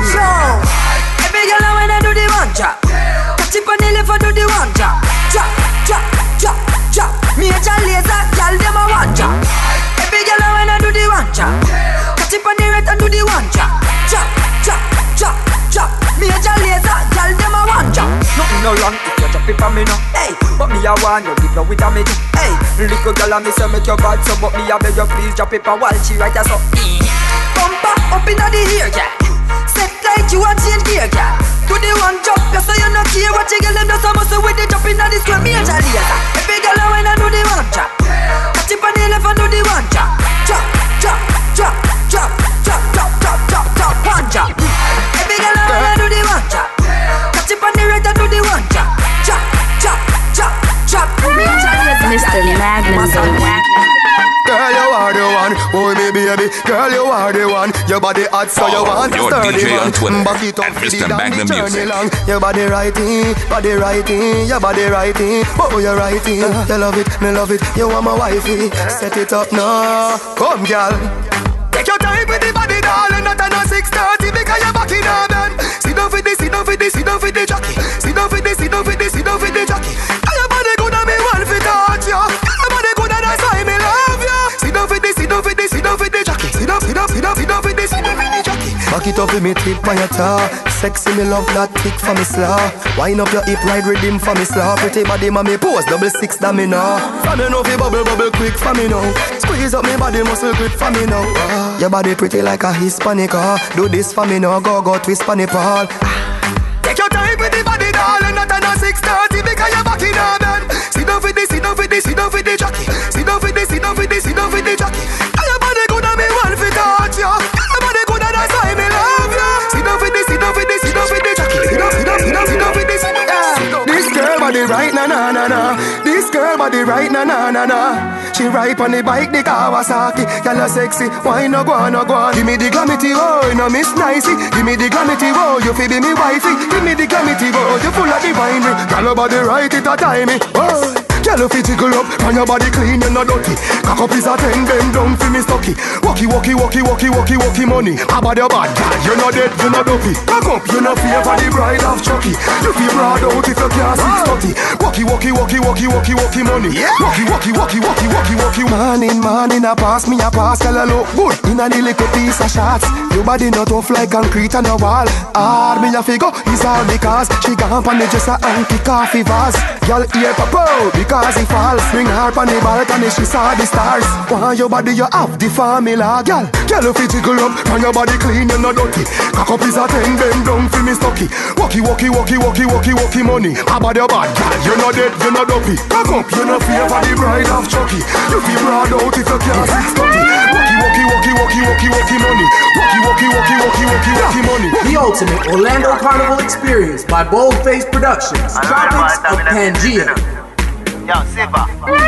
Speaker 15: Every girl when I do the one job, touch it on the left and do the one job. Chop, chop, chop, chop. Me a child laser, girl them a one job. Every girl when I do the one job, touch it on the right and do the one job. Chop, chop, chop, chop. Me a child laser, girl them a one job. Nothing no wrong if you drop it for me now. Hey, but me a want you give no with a me too. Hey, little girl and me say make your bad so, but me a beg you please drop it for while she write a so. Bumper up inna the ear, yeah. Set like you a change gear, yeah. Do the one jump, you say you no care what you get them just a muscle with the jump inna the square. Me a child laser. Every girl when I do the one chop, touch it on the left and do the one chop. Chop, chop, chop, chop, chop, chop, chop, chop, chop, one chop. Every girl when I do the one chop, touch it on the right and do the one chop. Chop, chop, chop, chop. Me a child laser.
Speaker 7: Mister Magnum, baby.
Speaker 14: Girl, you are the one, oh me baby. Girl, you are the one. Your body hot, so you want to stir the man. Back it up,
Speaker 5: Mister Magnum Music.
Speaker 14: Your body righty, body righty, your body righty. Oh, you're righty. You love it, me love it. You want my wifey? Set it up now. Come, girl. Take your time with the body, darling. Not on a six thirty because you're back in a bed. Sit down for this, sit down for this, sit down for the jockey. Sit down for this, sit down for this, sit down for the jockey. Your body good and me want to touch you. Your body good and that's why me love you. Sit down for this, sit down for this, sit down for the jockey. Sit down, sit down, sit down, sit down for this, sit down for the jockey. Back it up with me tip on your tar. Sexy me love that kick for me slaw. Wind up your hip ride rhythm for me slaw. Pretty body mommy pose double six that me now. From me know fi bubble bubble quick for me now. Squeeze up me body muscle grip for me now. Ah, your body pretty like a Hispanic. Ah, do this for me now. Go go twist for me Paul. Take your time with the body darling. Not on a six thirty because you're back in a bed. Sit down for this, sit down for this, sit down for the jockey. Sit down for this, sit down for this, sit down for the jockey. Your body good and me want fi touch you. Your body good and that's why me love you. Sit down for this, sit down for this, sit down for the jockey. Sit down, sit down, sit down, sit down for this. This girl body right na na na na. This girl body right na na na na. She ride on the bike the Kawasaki. Y'all are sexy, why no go on no go on. Give me the glamity oh, no miss nicey. Give me the glamity oh, you fi be me wifey. Give me the glamity oh, you full of the winery. Y'all your body right it a timey. Oh. Girl, if you tickle up, and your body clean, you're not dirty. Cock up is a ten, bend down for me stocky. Walkie, walkie, walkie, walkie, walkie, walkie money. How about your bad girl? You're not dead, you're not dopey. Cock up, you're not fear for the bride of Chucky. You feel broad out if you can't six thirty. Walkie, walkie, walkie, walkie, walkie, walkie money. Walkie, walkie, walkie, walkie, walkie, walkie. Man in, man in, a pass me a pass, girl, I look good. In a little piece of shots. Your body not tough like concrete on a wall. Hard me a figure, is all because she gone on the dresser and kick off the vase. Girl, ear papa, because he falls. Bring her on the balcony, she saw the stars. Why your body, you have the formula, girl. Girl, if you jiggle up, and your body clean, you're not dirty. Cock up is a ten, bend down for me stocky. Walkie, walkie, walkie, walkie, walkie, walkie money. How about your bad girl? You're not dead, you're not dopey. Cock up, you're not fear for the bride of Chucky. You feel broad out if you can't six thirty. Walkie, walkie, walkie, walkie, walkie, walkie money. Walkie, walkie, walkie, walkie, walkie, walkie money.
Speaker 1: The ultimate Orlando Carnival experience by Boldface Productions. Tropics of Pangea.
Speaker 3: Yo, Siva.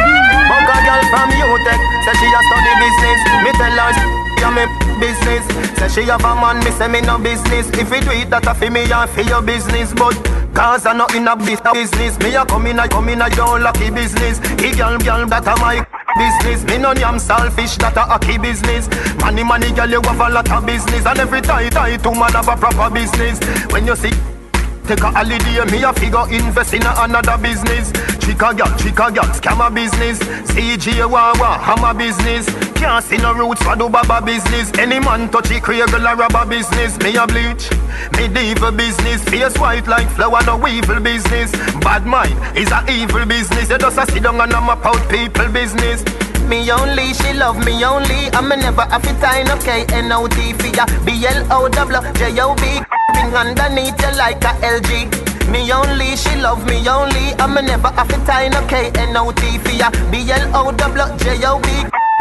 Speaker 3: Bunga girl from UTech, say she a study business. Me tell her, yeah, me business. Say she have a man, me say me no business. If you do it, that a fi me and fi your business. But cause I not in a business. Me a come in a, come in a your lucky business. He girl, girl, that a my business. Me no yam selfish, that a hockey business. Money, money, girl, you have a lot of business. And every time, time, two man have a proper business. When you see take a holiday, me a figure invest in a another business. Chica girl, chica girl, scammer business. C G Wawa, hammer business. Can't see no roots for do baba business. Any man touch it, create a rubber business. Me a bleach, me diva business. Face white like flower, no evil business. Bad mind is a evil business. You just a sit down and a map out people business. Me only, she love me only. I'm never have it time, okay. N O T for ya, B L O W J O B. Underneath you like a L G. Me only, she love me only. I'm never have it time, okay. N O T for ya, B L O W J O B.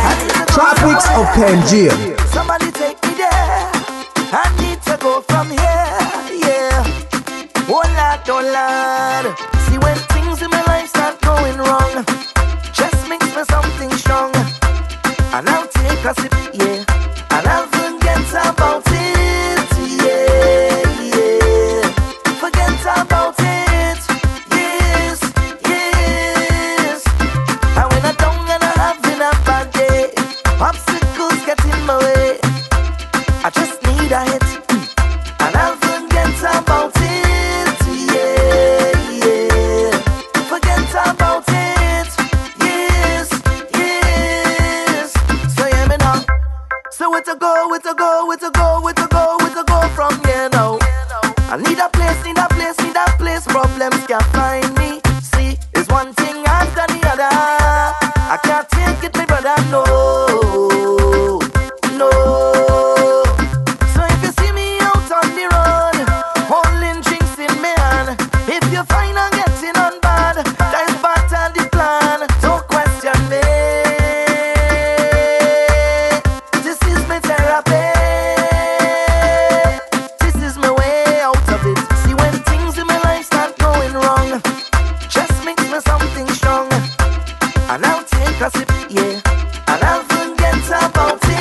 Speaker 1: Pangea.
Speaker 9: Somebody take me there. I need to go from here, yeah. Oh Lord, oh Lord. See when things in my life start going wrong, just mix me something strong, and I'll take a sip, yeah, and I'll forget about it, yeah, yeah. Forget about it, yes, yes. And when I'm down and I'm having a bad day, obstacles get in my way, I just need a hit, and I'll forget about it, yeah, yeah. Forget about it, yes, yes. So yeah, me now. So where to go, where to go, where to go, where to go, where to go from here now? I need a place, need a place, need a place. Problems can't find me. See, it's one thing after the other. I can't take it, my brother, no, no. So if you see me out on the road, holding drinks in my hand, if you find I'm getting on bad, that's part of the plan. Don't question me. This is my therapy. This is my way out of it. See when things in my life start going wrong, just mix me something strong, and I'll take a sip, yeah, and I'll forget about it.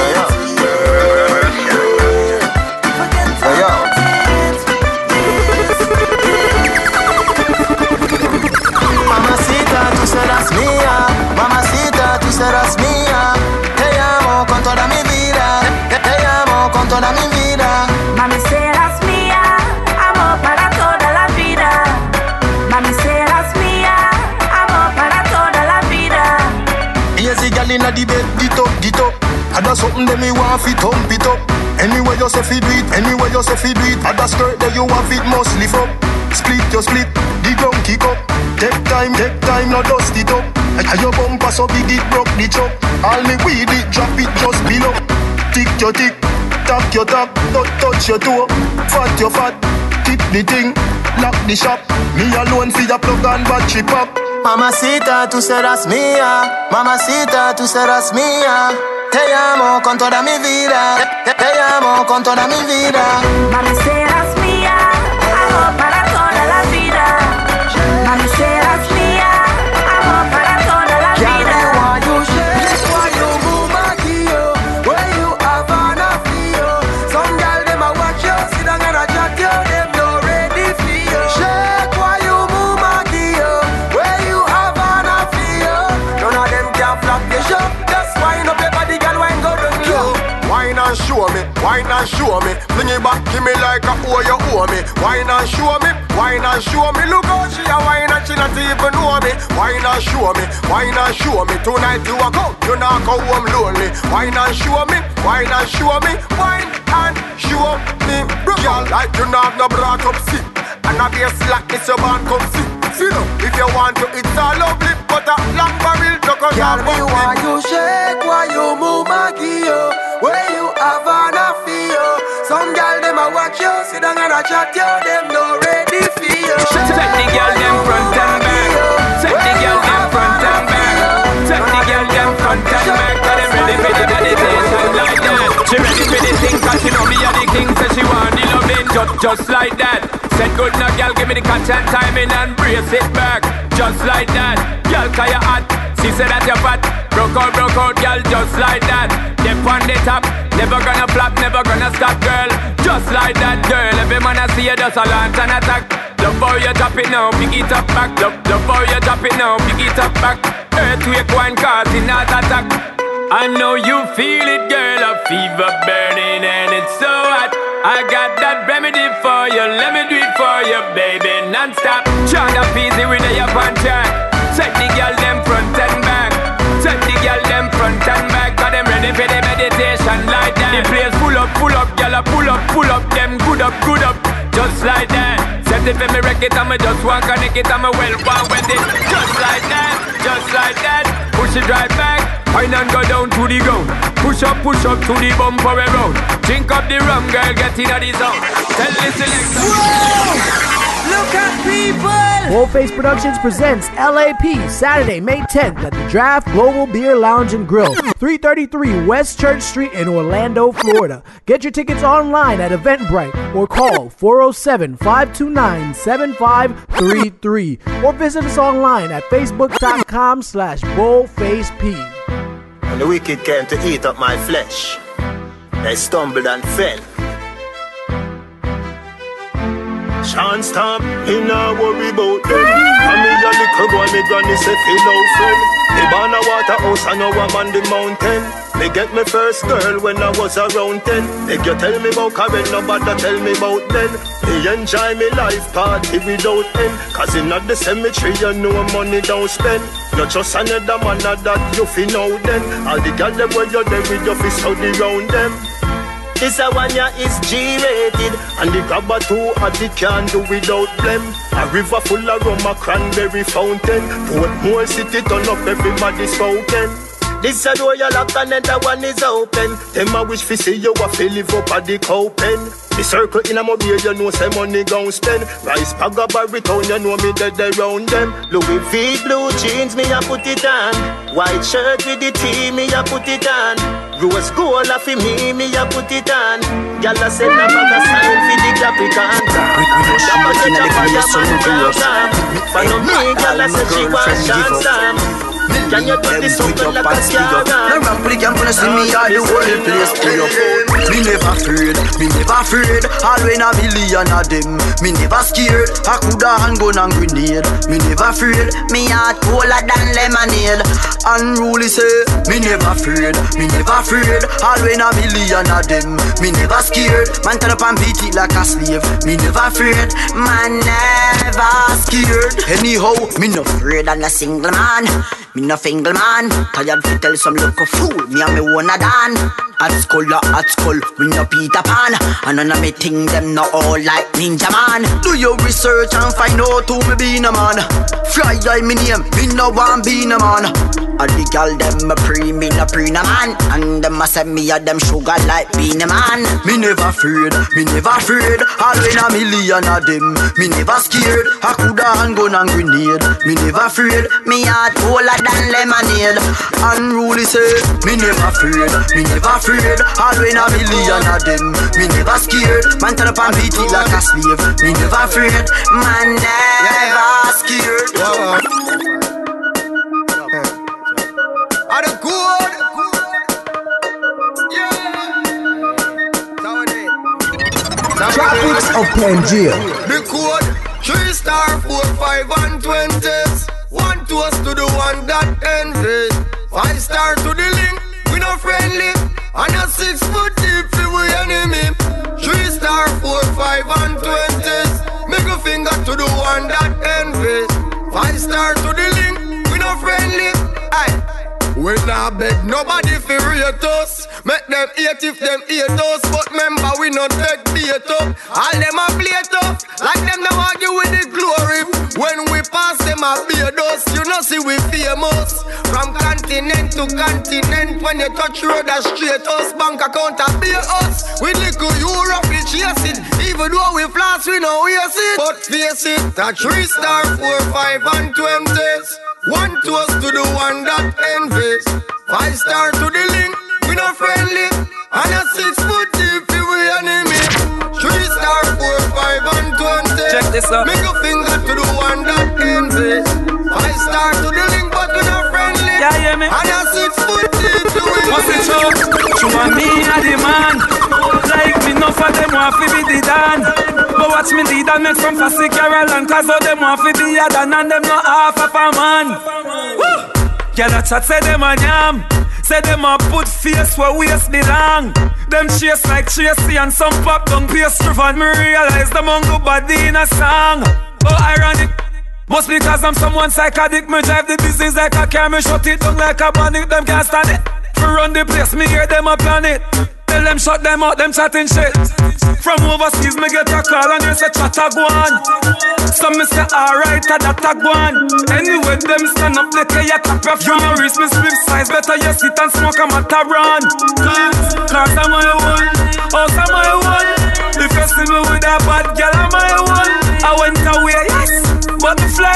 Speaker 3: Mamacita, tú serás mía. Mamacita, tú serás mía. Te amo con toda mi vida. Te, te amo con toda mi vida.
Speaker 7: Mami, serás mía, amor para toda la vida. Mami, serás mía, amor para toda la vida.
Speaker 14: Easy gal inna the bed, dit up, dit up. Ada something that me want fi thump it up. Anywhere you say fi do it, anywhere you say fi do it. Ada skirt that you want fit must lift up. Split you split, the ground kick up. Take time, take time, now dust it up. And your bumper so big it broke the chop. All me weed it, drop it just below. Tick your tick, tap your tap, touch touch your toe. Fat your fat, tip the thing, lock the shop. Me alone fi the plug and battery pop.
Speaker 3: Mamacita, tú serás mía. Mamacita, tú serás mía. Te amo con toda mi vida. Te, te amo con toda mi vida.
Speaker 7: Mami, serás mía, amor para toda la vida. Mami, serás mía, amor para toda la vida.
Speaker 9: Why you shake, why you move my gear? Where you have an affair? Some girl them a watch you, sit down and a chat you, them no ready for you. Shake, why you move my gear? Where you have an affair? None of them can flop your show. Just wind up your body, girl, wine go down low.
Speaker 10: Wine and show me, wine and show me. Fling it back, give me like a oh you owe me. Wine and show me, wine and show me. Look how she a wine and she not even know me. Wine and show me, wine and show me. Tonight you a go, you not go home lonely. Wine and show me, wine and show me. Wine and show me, girl. Like you not have no brought up seat, and a be a slack, it's your band come see. See no, if you want to, it's all lovely, but a long barrel to cut
Speaker 9: Girl,
Speaker 10: off.
Speaker 9: me why you shake, why you move my gear? Where you have an affair? Some girl them a watch you, sit down and a chat you, them no ready for you.
Speaker 2: Set the girl them front and back. Set the girl them front and back. Set the girl them front and back. Cause them ready for the meditation like that. She ready for the thing cause she know me are the king. So she want the loving just, just like that. Said good now girl, give me the catch and timing and brace it back. Just like that. Girl cause you hot. She said that you're fat. Broke out, broke out, girl, just like that. Dip on the top, never gonna flop, never gonna stop, girl. Just like that, girl. Every man I see you just a launch and attack. Love how you drop it now, pick it up back. Love, love how you drop it now, pick it up back. Earthquake one causing heart attack. I know you feel it, girl. A fever burning and it's so hot. I got that remedy for you. Let me do it for you, baby, non-stop. Chant up easy with the up on track. Set the girl them front and back. Set the girl them front and back. Cause them ready for the meditation like that. The place full up, full up, girl a pull up, pull up. Them good up, good up, just like that. Set it for me wreck it and me just want connect it and me well want with it. Just like that, just like that. Push it right back, wine and go down to the ground. Push up, push up to the bumper around. Drink up the rum, girl, get in the zone. Tell the selector.
Speaker 9: Whoa! Look at people
Speaker 1: Boldface Productions presents L A P Saturday, May tenth at the Draft Global Beer Lounge and Grill, three thirty-three West Church Street in Orlando, Florida. Get your tickets online at Eventbrite or call four oh seven, five two nine, seven five three three or visit us online at facebook.com slash boldfaceP.
Speaker 3: And the wicked came to eat up my flesh. They stumbled and fell. Chance stop, me nah worry about them. And me a little boy, me granny say feel out friend. Me born a water house and now I'm on the mountain. Me get me first girl when I was around ten. Make you tell me about Karen, nobody tell me about Ben. Me enjoy me life party without end. Cause in the cemetery you know money don't spend. Not just another man that you feel know then. All the girls them where you're there with your fist out around them. This a one ya is G-rated. And the grabber too hot it can't do without blame. A river full of rum, a cranberry fountain. Portmore city turn up, everybody spoken. This a door you lock and then the one is open. Them a wish fi see you a fi live up at the cow pen. The circle in a mobile, you know say money gon' spend. Rice bag a Barrytown, you know me dead around them. Louis V blue jeans, me a put it on. White shirt with the T, me a put it on. Rose gold a fi me, me a put it on. Gyal a send a bag a sign fi the Capricorn. Jump a get a fire man program. Follow me, gyal a say she want chance Sam. Can you do this something like a scam?
Speaker 20: The ramp with the camp wanna see me all the whole place play up. Me never afraid, me never afraid. All when a million of them, me never scared. I coulda handgun and grenade. Me never afraid, me heart colder than lemonade. Unruly say, me never afraid, me never afraid. All when a million of them, me never scared. Man turn up and beat it like a slave. Me never afraid, man never scared. Anyhow, me no afraid and a single man. Me no fingle man, tired fi tell some local fool. Me and me wanna dan. At school or at school, we no Peter Pan. And none of me think them no all like Ninja Man. Do your research and find out who me be a man. Fly eye me name, me no want be a man. And the girl them a pre, me no pre na man. And them a say me a them sugar like being a man. Me never afraid, me never afraid. All when a million of them, me never scared. I coulda handgun and grenade. Me never afraid, me heart colder than lemonade. Unruly say, me never afraid, me never afraid. All when a million of them, me never scared. Man turn up and beat it like a slave. Me never afraid, man never scared. Are the good?
Speaker 1: Tropics of Pangea.
Speaker 20: The code, three star, four, five, and twenties. One toast to the one that envies. Five star to the link, we no friendly. And a six foot deep fi we enemy. Three star, four, five, and twenties. Make a finger to the one that envies. Five star to the link, we no friendly. Aye. We not beg nobody fi rate us. Make them hate if them hate us. But remember we not take bait up. All them a play tough, like them them argue with the glory. When we pass them a beard us, you know see we famous. From continent to continent, when you touch road a straight us. Bank account a pay us. We little Europe we chase it. Even though we flash we no waste it. But face it, a three star, four, five and twenties. One toast to the one that envies. Five star to the link, we no friendly. And a six foot deep, we enemy. Three star, four, five and twenty.
Speaker 21: Check this out.
Speaker 20: Make a finger to the one that envies. Five star to the link, but we no friendly.
Speaker 21: Yeah, yeah, me.
Speaker 20: And a six foot deep, we enemy.
Speaker 21: What's it true? You want me a the man. Like me, no for them want to be the dan. But watch me lead and make some fussy Caroline. Cause all them want to be a dan and them not half of a man. Woo! Girl a chat say them a yam. Say them a put face where waist belong. Them chase like Tracy and some pop down pastry. And me realize them on good body in a song. Oh ironic. Must because I'm someone psychotic. Me drive the business like a car. Me shut it down like a bandit. Them can't stand it. For run the place, me hear them a plan it. Tell them shut them out, them chatting shit. From overseas, me get a call and they say chat a go on. Some me say alright, a that a go on. Anyway, them stand up, they tell you cap your from your wrist, me swim size. Better you sit and smoke a matter run. Cause, cause I'm my one, oh, I'm my one. If you see me with a bad girl, I'm my one. I went away, yes, but the fly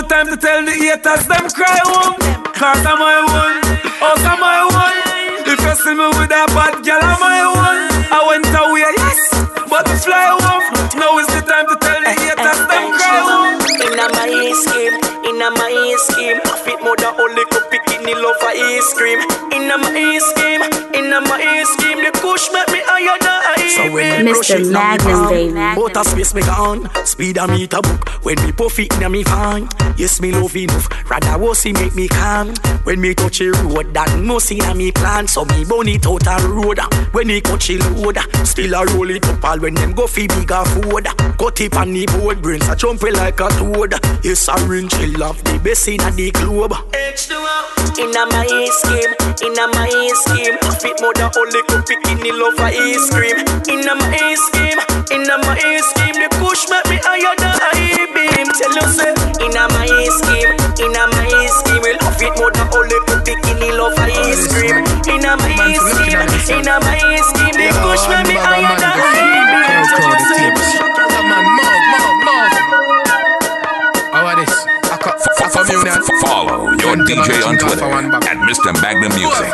Speaker 21: the time to tell the haters them cry home. Cause I'm my one, oh I'm my one. If you see me with a bad girl, I'm my one. I went away, yes, but fly home. Now is the time to tell the haters them cry home.
Speaker 6: Inna my scheme, inna my scheme, I fit more than only could pick in the love for ice cream. Inna my scheme, inna my scheme, the push make me higher than I.
Speaker 22: So when me Mister Magnum, baby,
Speaker 6: outer space me gone, speed a meter book. When me puff it inna me van, yes me love enough. Rather was he make me calm. When me touch a road, that must inna me plan. So me burn it out a road. When he touch a load, still a roll it up all when them go fi bigger food. Cut it on the board, brains a jumping like a toad. Yes a ring chill off the best inna the globe. H two O inna my scheme, inna my scheme, I fit more than only could pick in the love for ice cream. Inna my scheme, inna my scheme, the push make me higher than I beam. Tell you say, inna my scheme, inna my scheme, we love it more than only could pick in the love for ice cream. Inna my scheme, inna my scheme, the push make me higher than I beam. Tell you say,
Speaker 5: follow your D J on Twitter at Mister Magnum Music.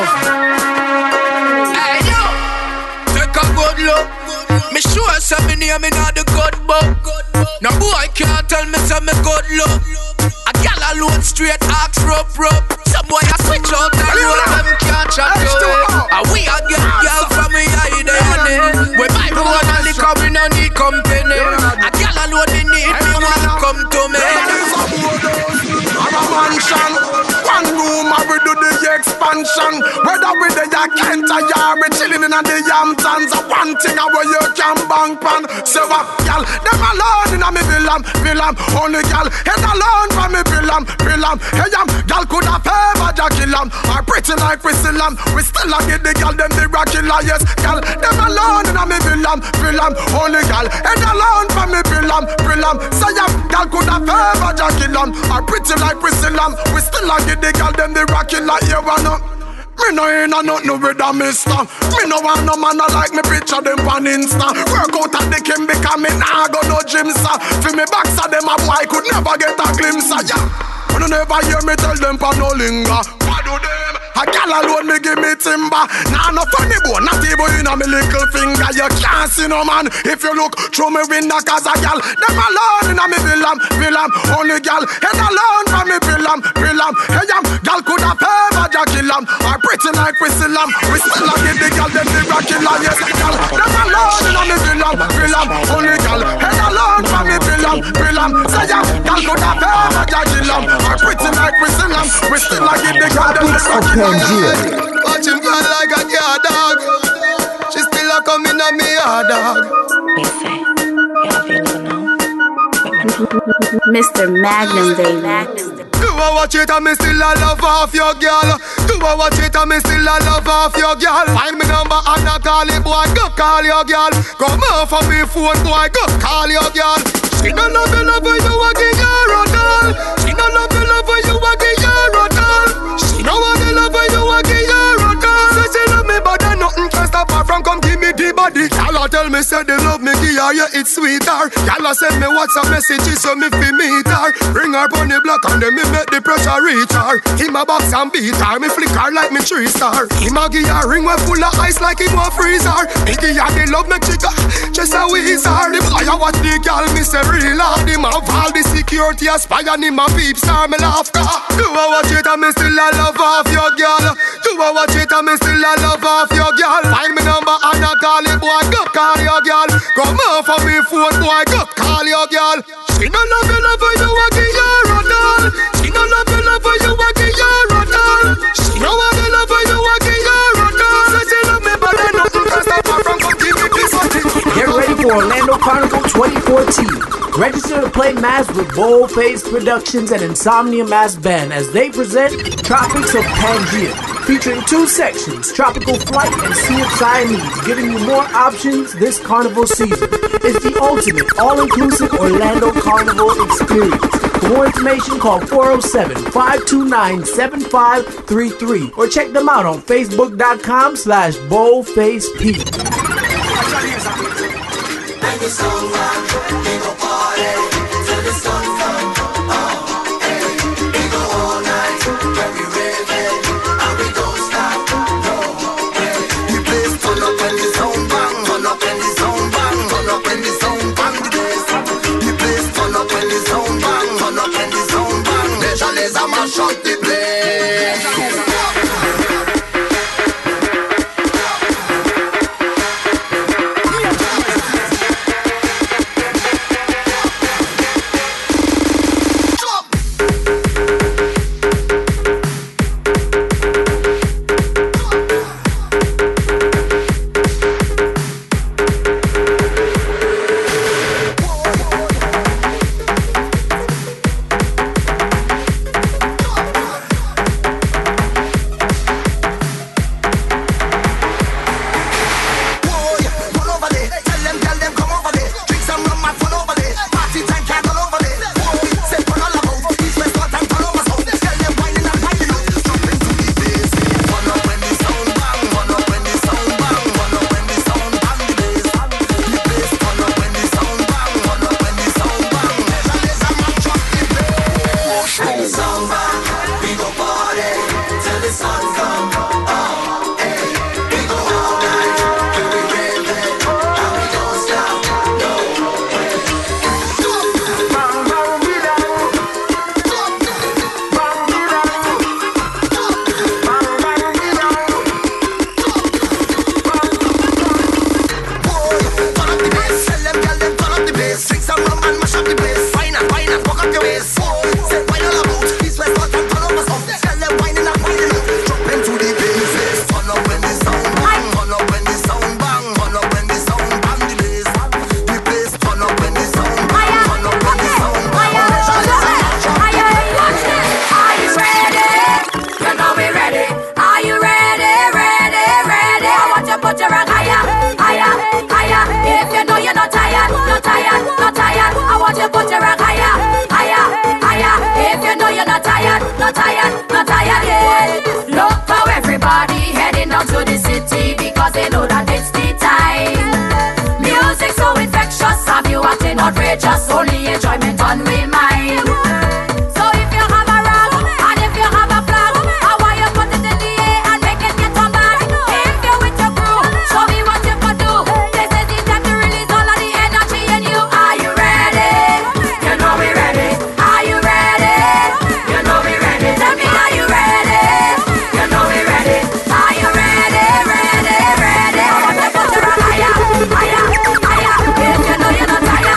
Speaker 23: Hey yo, take a good look. Me sure say me name me not the good book. No boy can't tell me say me good look. A gal alone straight axe rope rope. Some boy a switch out the road them can't chat to it. And we a get gal from me hiding. We buy the one and liquor we no need company. A gal alone they need me want come to me.
Speaker 8: I'm a mansion, one room I will do the expansion. Whether we the Kent or Yari, chilling in the Hamptons. One thing I where you can bank pan. Say what, gal, them alone in a me villam, villam. Only gal, head alone for me villam, villam. Hey yam, gal could have ever jackilam. Or pretty like we still am. We still a get the gal, them the rockilla, yes. Gal, them alone in a me villam, villam. Only gal, head alone for me villam, villam. Say yam, gal could have ever jackilam. Or pretty like we still am. We still a get the gal, them the rockilla, you wanna. Me no ain't a nothing with a mister. Me no want no man like me picture them on Insta. Work out at the Kim because me nah go no gym, sir. For me backs of them a boy could never get a glimpse of ya. You never hear me tell them for no linger. What do them? A gal alone me give me timber. Nah no funny boy, not even in a me little finger. You can't see no man if you look through me window cause a gal. Them alone in a me villam, villam. Only gal, head alone for me villam, villam. Hey yam, gal could have ever jackilam. Or pretty like we still am. We still a give the gal them the rockilla. Yes, gal, them alone in a me villam, villam. Only gal, head alone for me villam, villam. Say yam, gal could have ever jackilam. Or pretty like we still am. We still a give the gal them the rockilla.
Speaker 23: Watch him fly like a car dog. She still a come in on me hard dog.
Speaker 22: Mister Magnum, baby.
Speaker 23: Do I watch it and me still a love off your girl? Do I watch it and me still a love off your girl? Find me number and I call it, boy, go call your girl. Come off of me phone, boy, go call your girl. She don't love you, love you, I give her a doll. She don't love you, love you, I give her a doll. She don't want to love you, I give her a doll. Say she love me, but then nothing can stop her from come give me the body. Y'all tell me, say they love me, give her, yeah, it's sweeter. Y'all send me WhatsApp messages so me fi meet her. Bring her on the block and then me make the pressure reach her. Him a box and beat her, me flick her like me three star. Him a give her ring way full of ice like him a freezer. Me give her the love me chica, just a wheezer. The boy a watch the girl, me say real hard. Him have all the security a spy and him a peep star, me laugh car. Do I watch it and me still a love off your girl? Do I watch it and me still a love off your girl? Find me number and I call it, boy, go call your girl. Come off of me phone, boy, go call your girl. She no love you, love you, I give her a doll. She no love you, love you, I give her a doll. She no want to love you, I give her a doll. Say she love me, but then nothing can stop her from come give me this one.
Speaker 1: Get ready for Orlando Carnival twenty fourteen. Register to play Mass with Boldface Productions and Insomnia Mass Band as they present Tropics of Pangea, featuring two sections, Tropical Flight and Sea of Siamese, giving you more options this carnival season. It's the ultimate, all-inclusive Orlando Carnival experience. For more information, call four oh seven, five two nine, seven five three three or check them out on facebook.com slash boldfaceP.
Speaker 24: When the sun up, we go party till the sun come. Oh.
Speaker 23: mash up the place.
Speaker 4: Outrageous, only enjoyment on we mind. So if you have a rag and if you have a flag, how are you put it in the air and make it get on back? If you're with your crew, show me what you can do. This is the time to release all of the energy in you. Are you ready? You know we ready. Are you ready? You know we ready. Tell me, are you ready? You know we ready. Are you ready? Ready, ready. I want to put your higher, higher, higher. If you know you're not tired.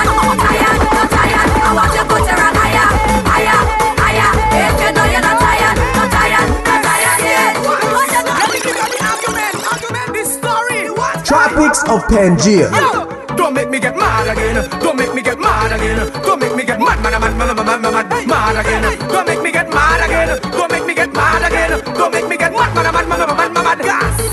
Speaker 4: I want you to put your hand higher, higher, higher. If you know you're not tired, not tired, not tired, yeah.
Speaker 8: Let me give you the argument, argument, this story.
Speaker 1: Tropics of Pangea.
Speaker 8: Don't make me get mad again. Don't make me get mad again. Don't make me get mad, mad, mad, mad, mad, mad, mad, mad again. Don't make me get mad again. Don't make me get mad again. Don't make me get mad, mad, mad, mad, mad, mad, mad.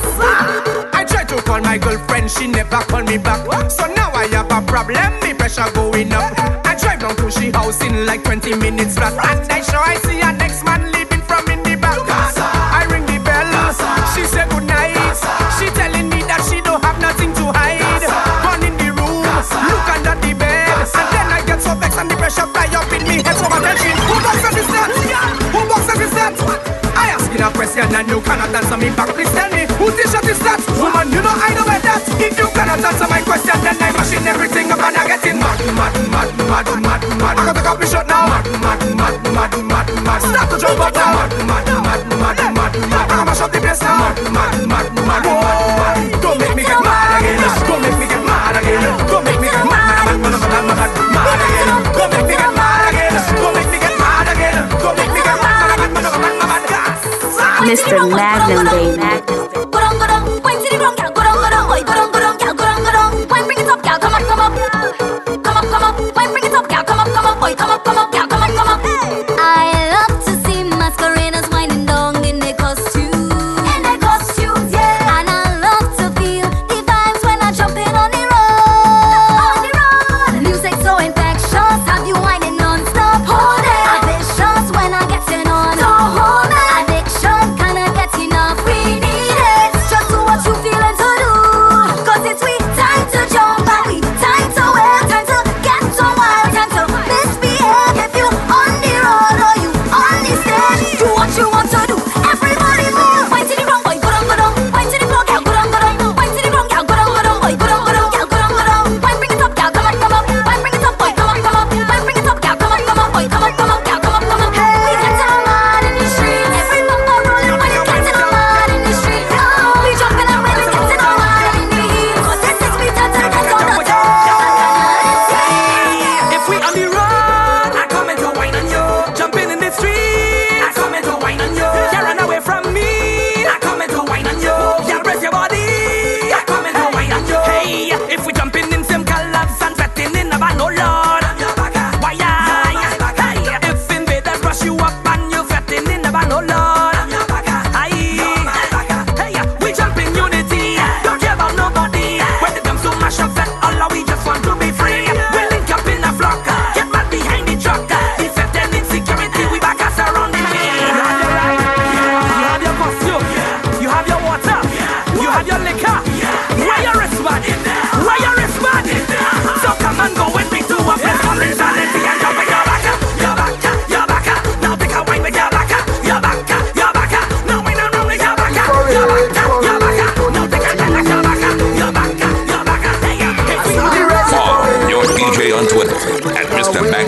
Speaker 8: I tried to call my girlfriend, she never called me back. So now I have a problem, me pressure going up. I drive down to she house in like twenty minutes flat, and I sure I see her next man leaving from in the back. I ring the bell, she said good night. She telling me that she don't have nothing to hide. Gone in the room, look under the bed, and then I get so vexed and the pressure fly up in me head. So attention, who box every step? Who box every step? I asking a question and you cannot answer me back. Please tell me, whose t-shirt is that? Woman, you know I know where that. If you cannot answer my question, then I'm mashing everything up and I get in mad, mad, mad, mad, mad, mad. I gotta take off my shirt now. Mad, mad, mad, mad, mad, mad. Start to jump up now. Mad, mad, mad, mad, mad, mad. I gotta mash up the place now. Mad, mad, mad, mad, mad. Don't make me get mad again. Don't make me get mad again. Don't make me get mad, mad, mad, mad, mad, mad again. Don't make me get mad again. Don't make me get mad again. Don't make me get mad, mad, mad, mad, mad, mad, mad.
Speaker 22: Mister Magnum, baby.
Speaker 4: Go down, go down, wine to the ground, girl. Go down, go down, oi, go down, go down, girl. Go down, go down. Wine, bring it up, girl. Come up, come up, come up, come up. Wine, bring it up, girl. Come up, come up, oi, come up, come up, girl. Come up, come up. I love to see masqueraders winding down in their costumes, in their costumes, yeah. And I love to feel the vibes when I jump in on the road, on the road. The music's so infectious, have you winding non-stop? Hold it. I'm vicious when I get in on. So hold it. Addiction kinda gets enough. We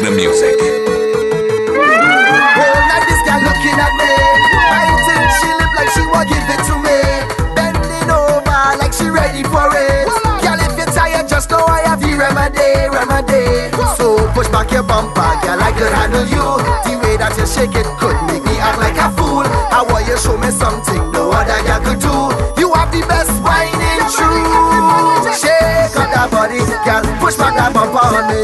Speaker 5: Magnum Music.
Speaker 9: Oh, now this girl looking at me. I think she look like she want give it to me. Bending over like she ready for it. Girl, if you're tired, just know I have the remedy, remedy. So push back your bumper, girl, I could handle you. The way that you shake it could make me act like a fool. I want you show me something no other girl could do. You have the best whining true. Shake up that body, girl, push back that bumper on me.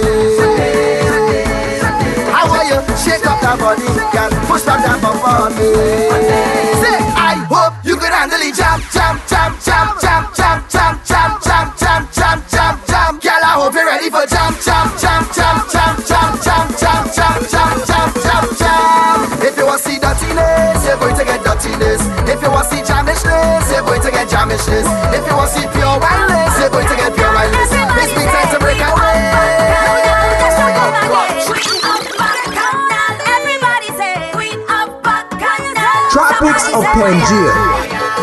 Speaker 9: How are you? Shake up that body, girl, push back that bumper on me. Say, I hope you can handle it. Jump, jump, jump, jump, jump, jump, jump, jump, jump, jump, jump, jump, jump. Girl, I hope you're ready for jump, jump, jump, jump, jump, jump, jump, jump, jump, jump, jump, jump, jump. If you want to see dirtiness, you're going to get dirtiness. If you want to see jamishness, you're going to get jamishness. If you want to see pure wildness, you're going to get pure wildness. It's been time to break away.
Speaker 1: Tropics of Pangea.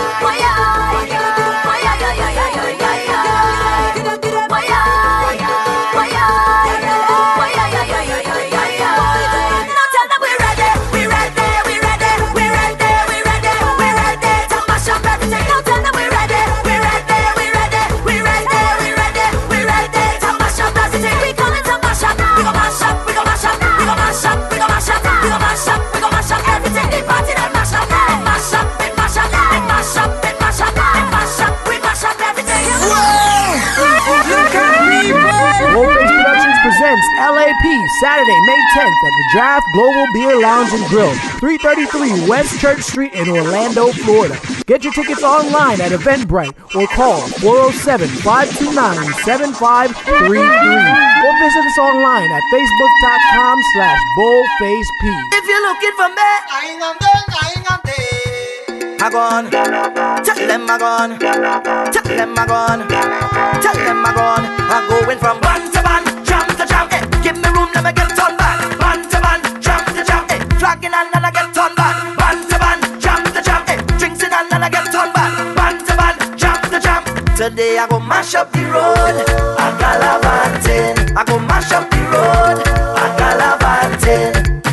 Speaker 1: L A P, Saturday, May tenth at the Draft Global Beer Lounge and Grill, three thirty-three West Church Street in Orlando, Florida. Get your tickets online at Eventbrite or call four oh seven, five two nine, seven five three three or visit us online at facebook.com slash boldfaceP.
Speaker 9: If you're looking for me, I ain't on there, I ain't on there. I gone, tell them I gone, tell them I gone, tell them I gone. I'm going from one to one. Give me room, let me get turned back. Band to band, jump to jump, eh. Flag in hand and I get turned back. Band to band, jump to jump, eh. Drinks in hand and I get turned back. Band to band, jump to jump. Today I go mash up the road. I galavanting. I go mash up the road. I galavanting.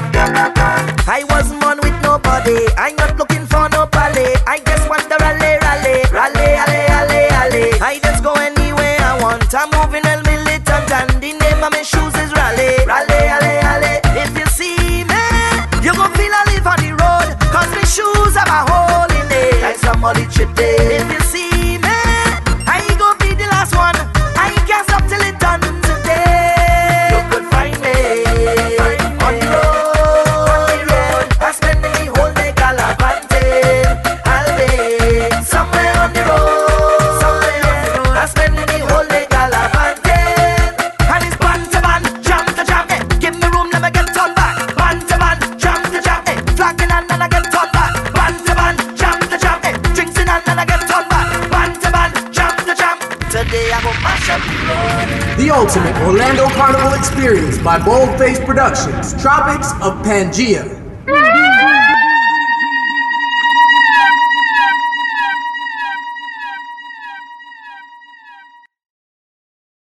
Speaker 9: I wasn't born with nobody. I'm not looking for no pally. I just want the rally, rally, rally, rally, rally, rally. I just go anywhere I want. I'm moving el militant and the name of my shoes is rally, rally, rally, rally. If you see me, you gon' feel I live on the road. Cause my shoes have a hole in it. Like somebody tripped it. If you see me, I ain't gon' be the last one. I ain't can't stop till it done today. You could find me on the road, on the road. I spend the whole day galavanting. I'll be somewhere on the road, somewhere on the road. I spend the whole day galavanting. And it's band to band, jump to jump, eh. Give me room, let me get turned back. Band to band, jump to jump, eh. Flag in hand and I get turned back. Band to band, jump to jump, eh. Drinks in hand and I get turned back. Band to band, jump to jump. Today I go mash up the road.
Speaker 1: The ultimate Orlando Carnival experience by Boldface Productions. Tropics of Pangea.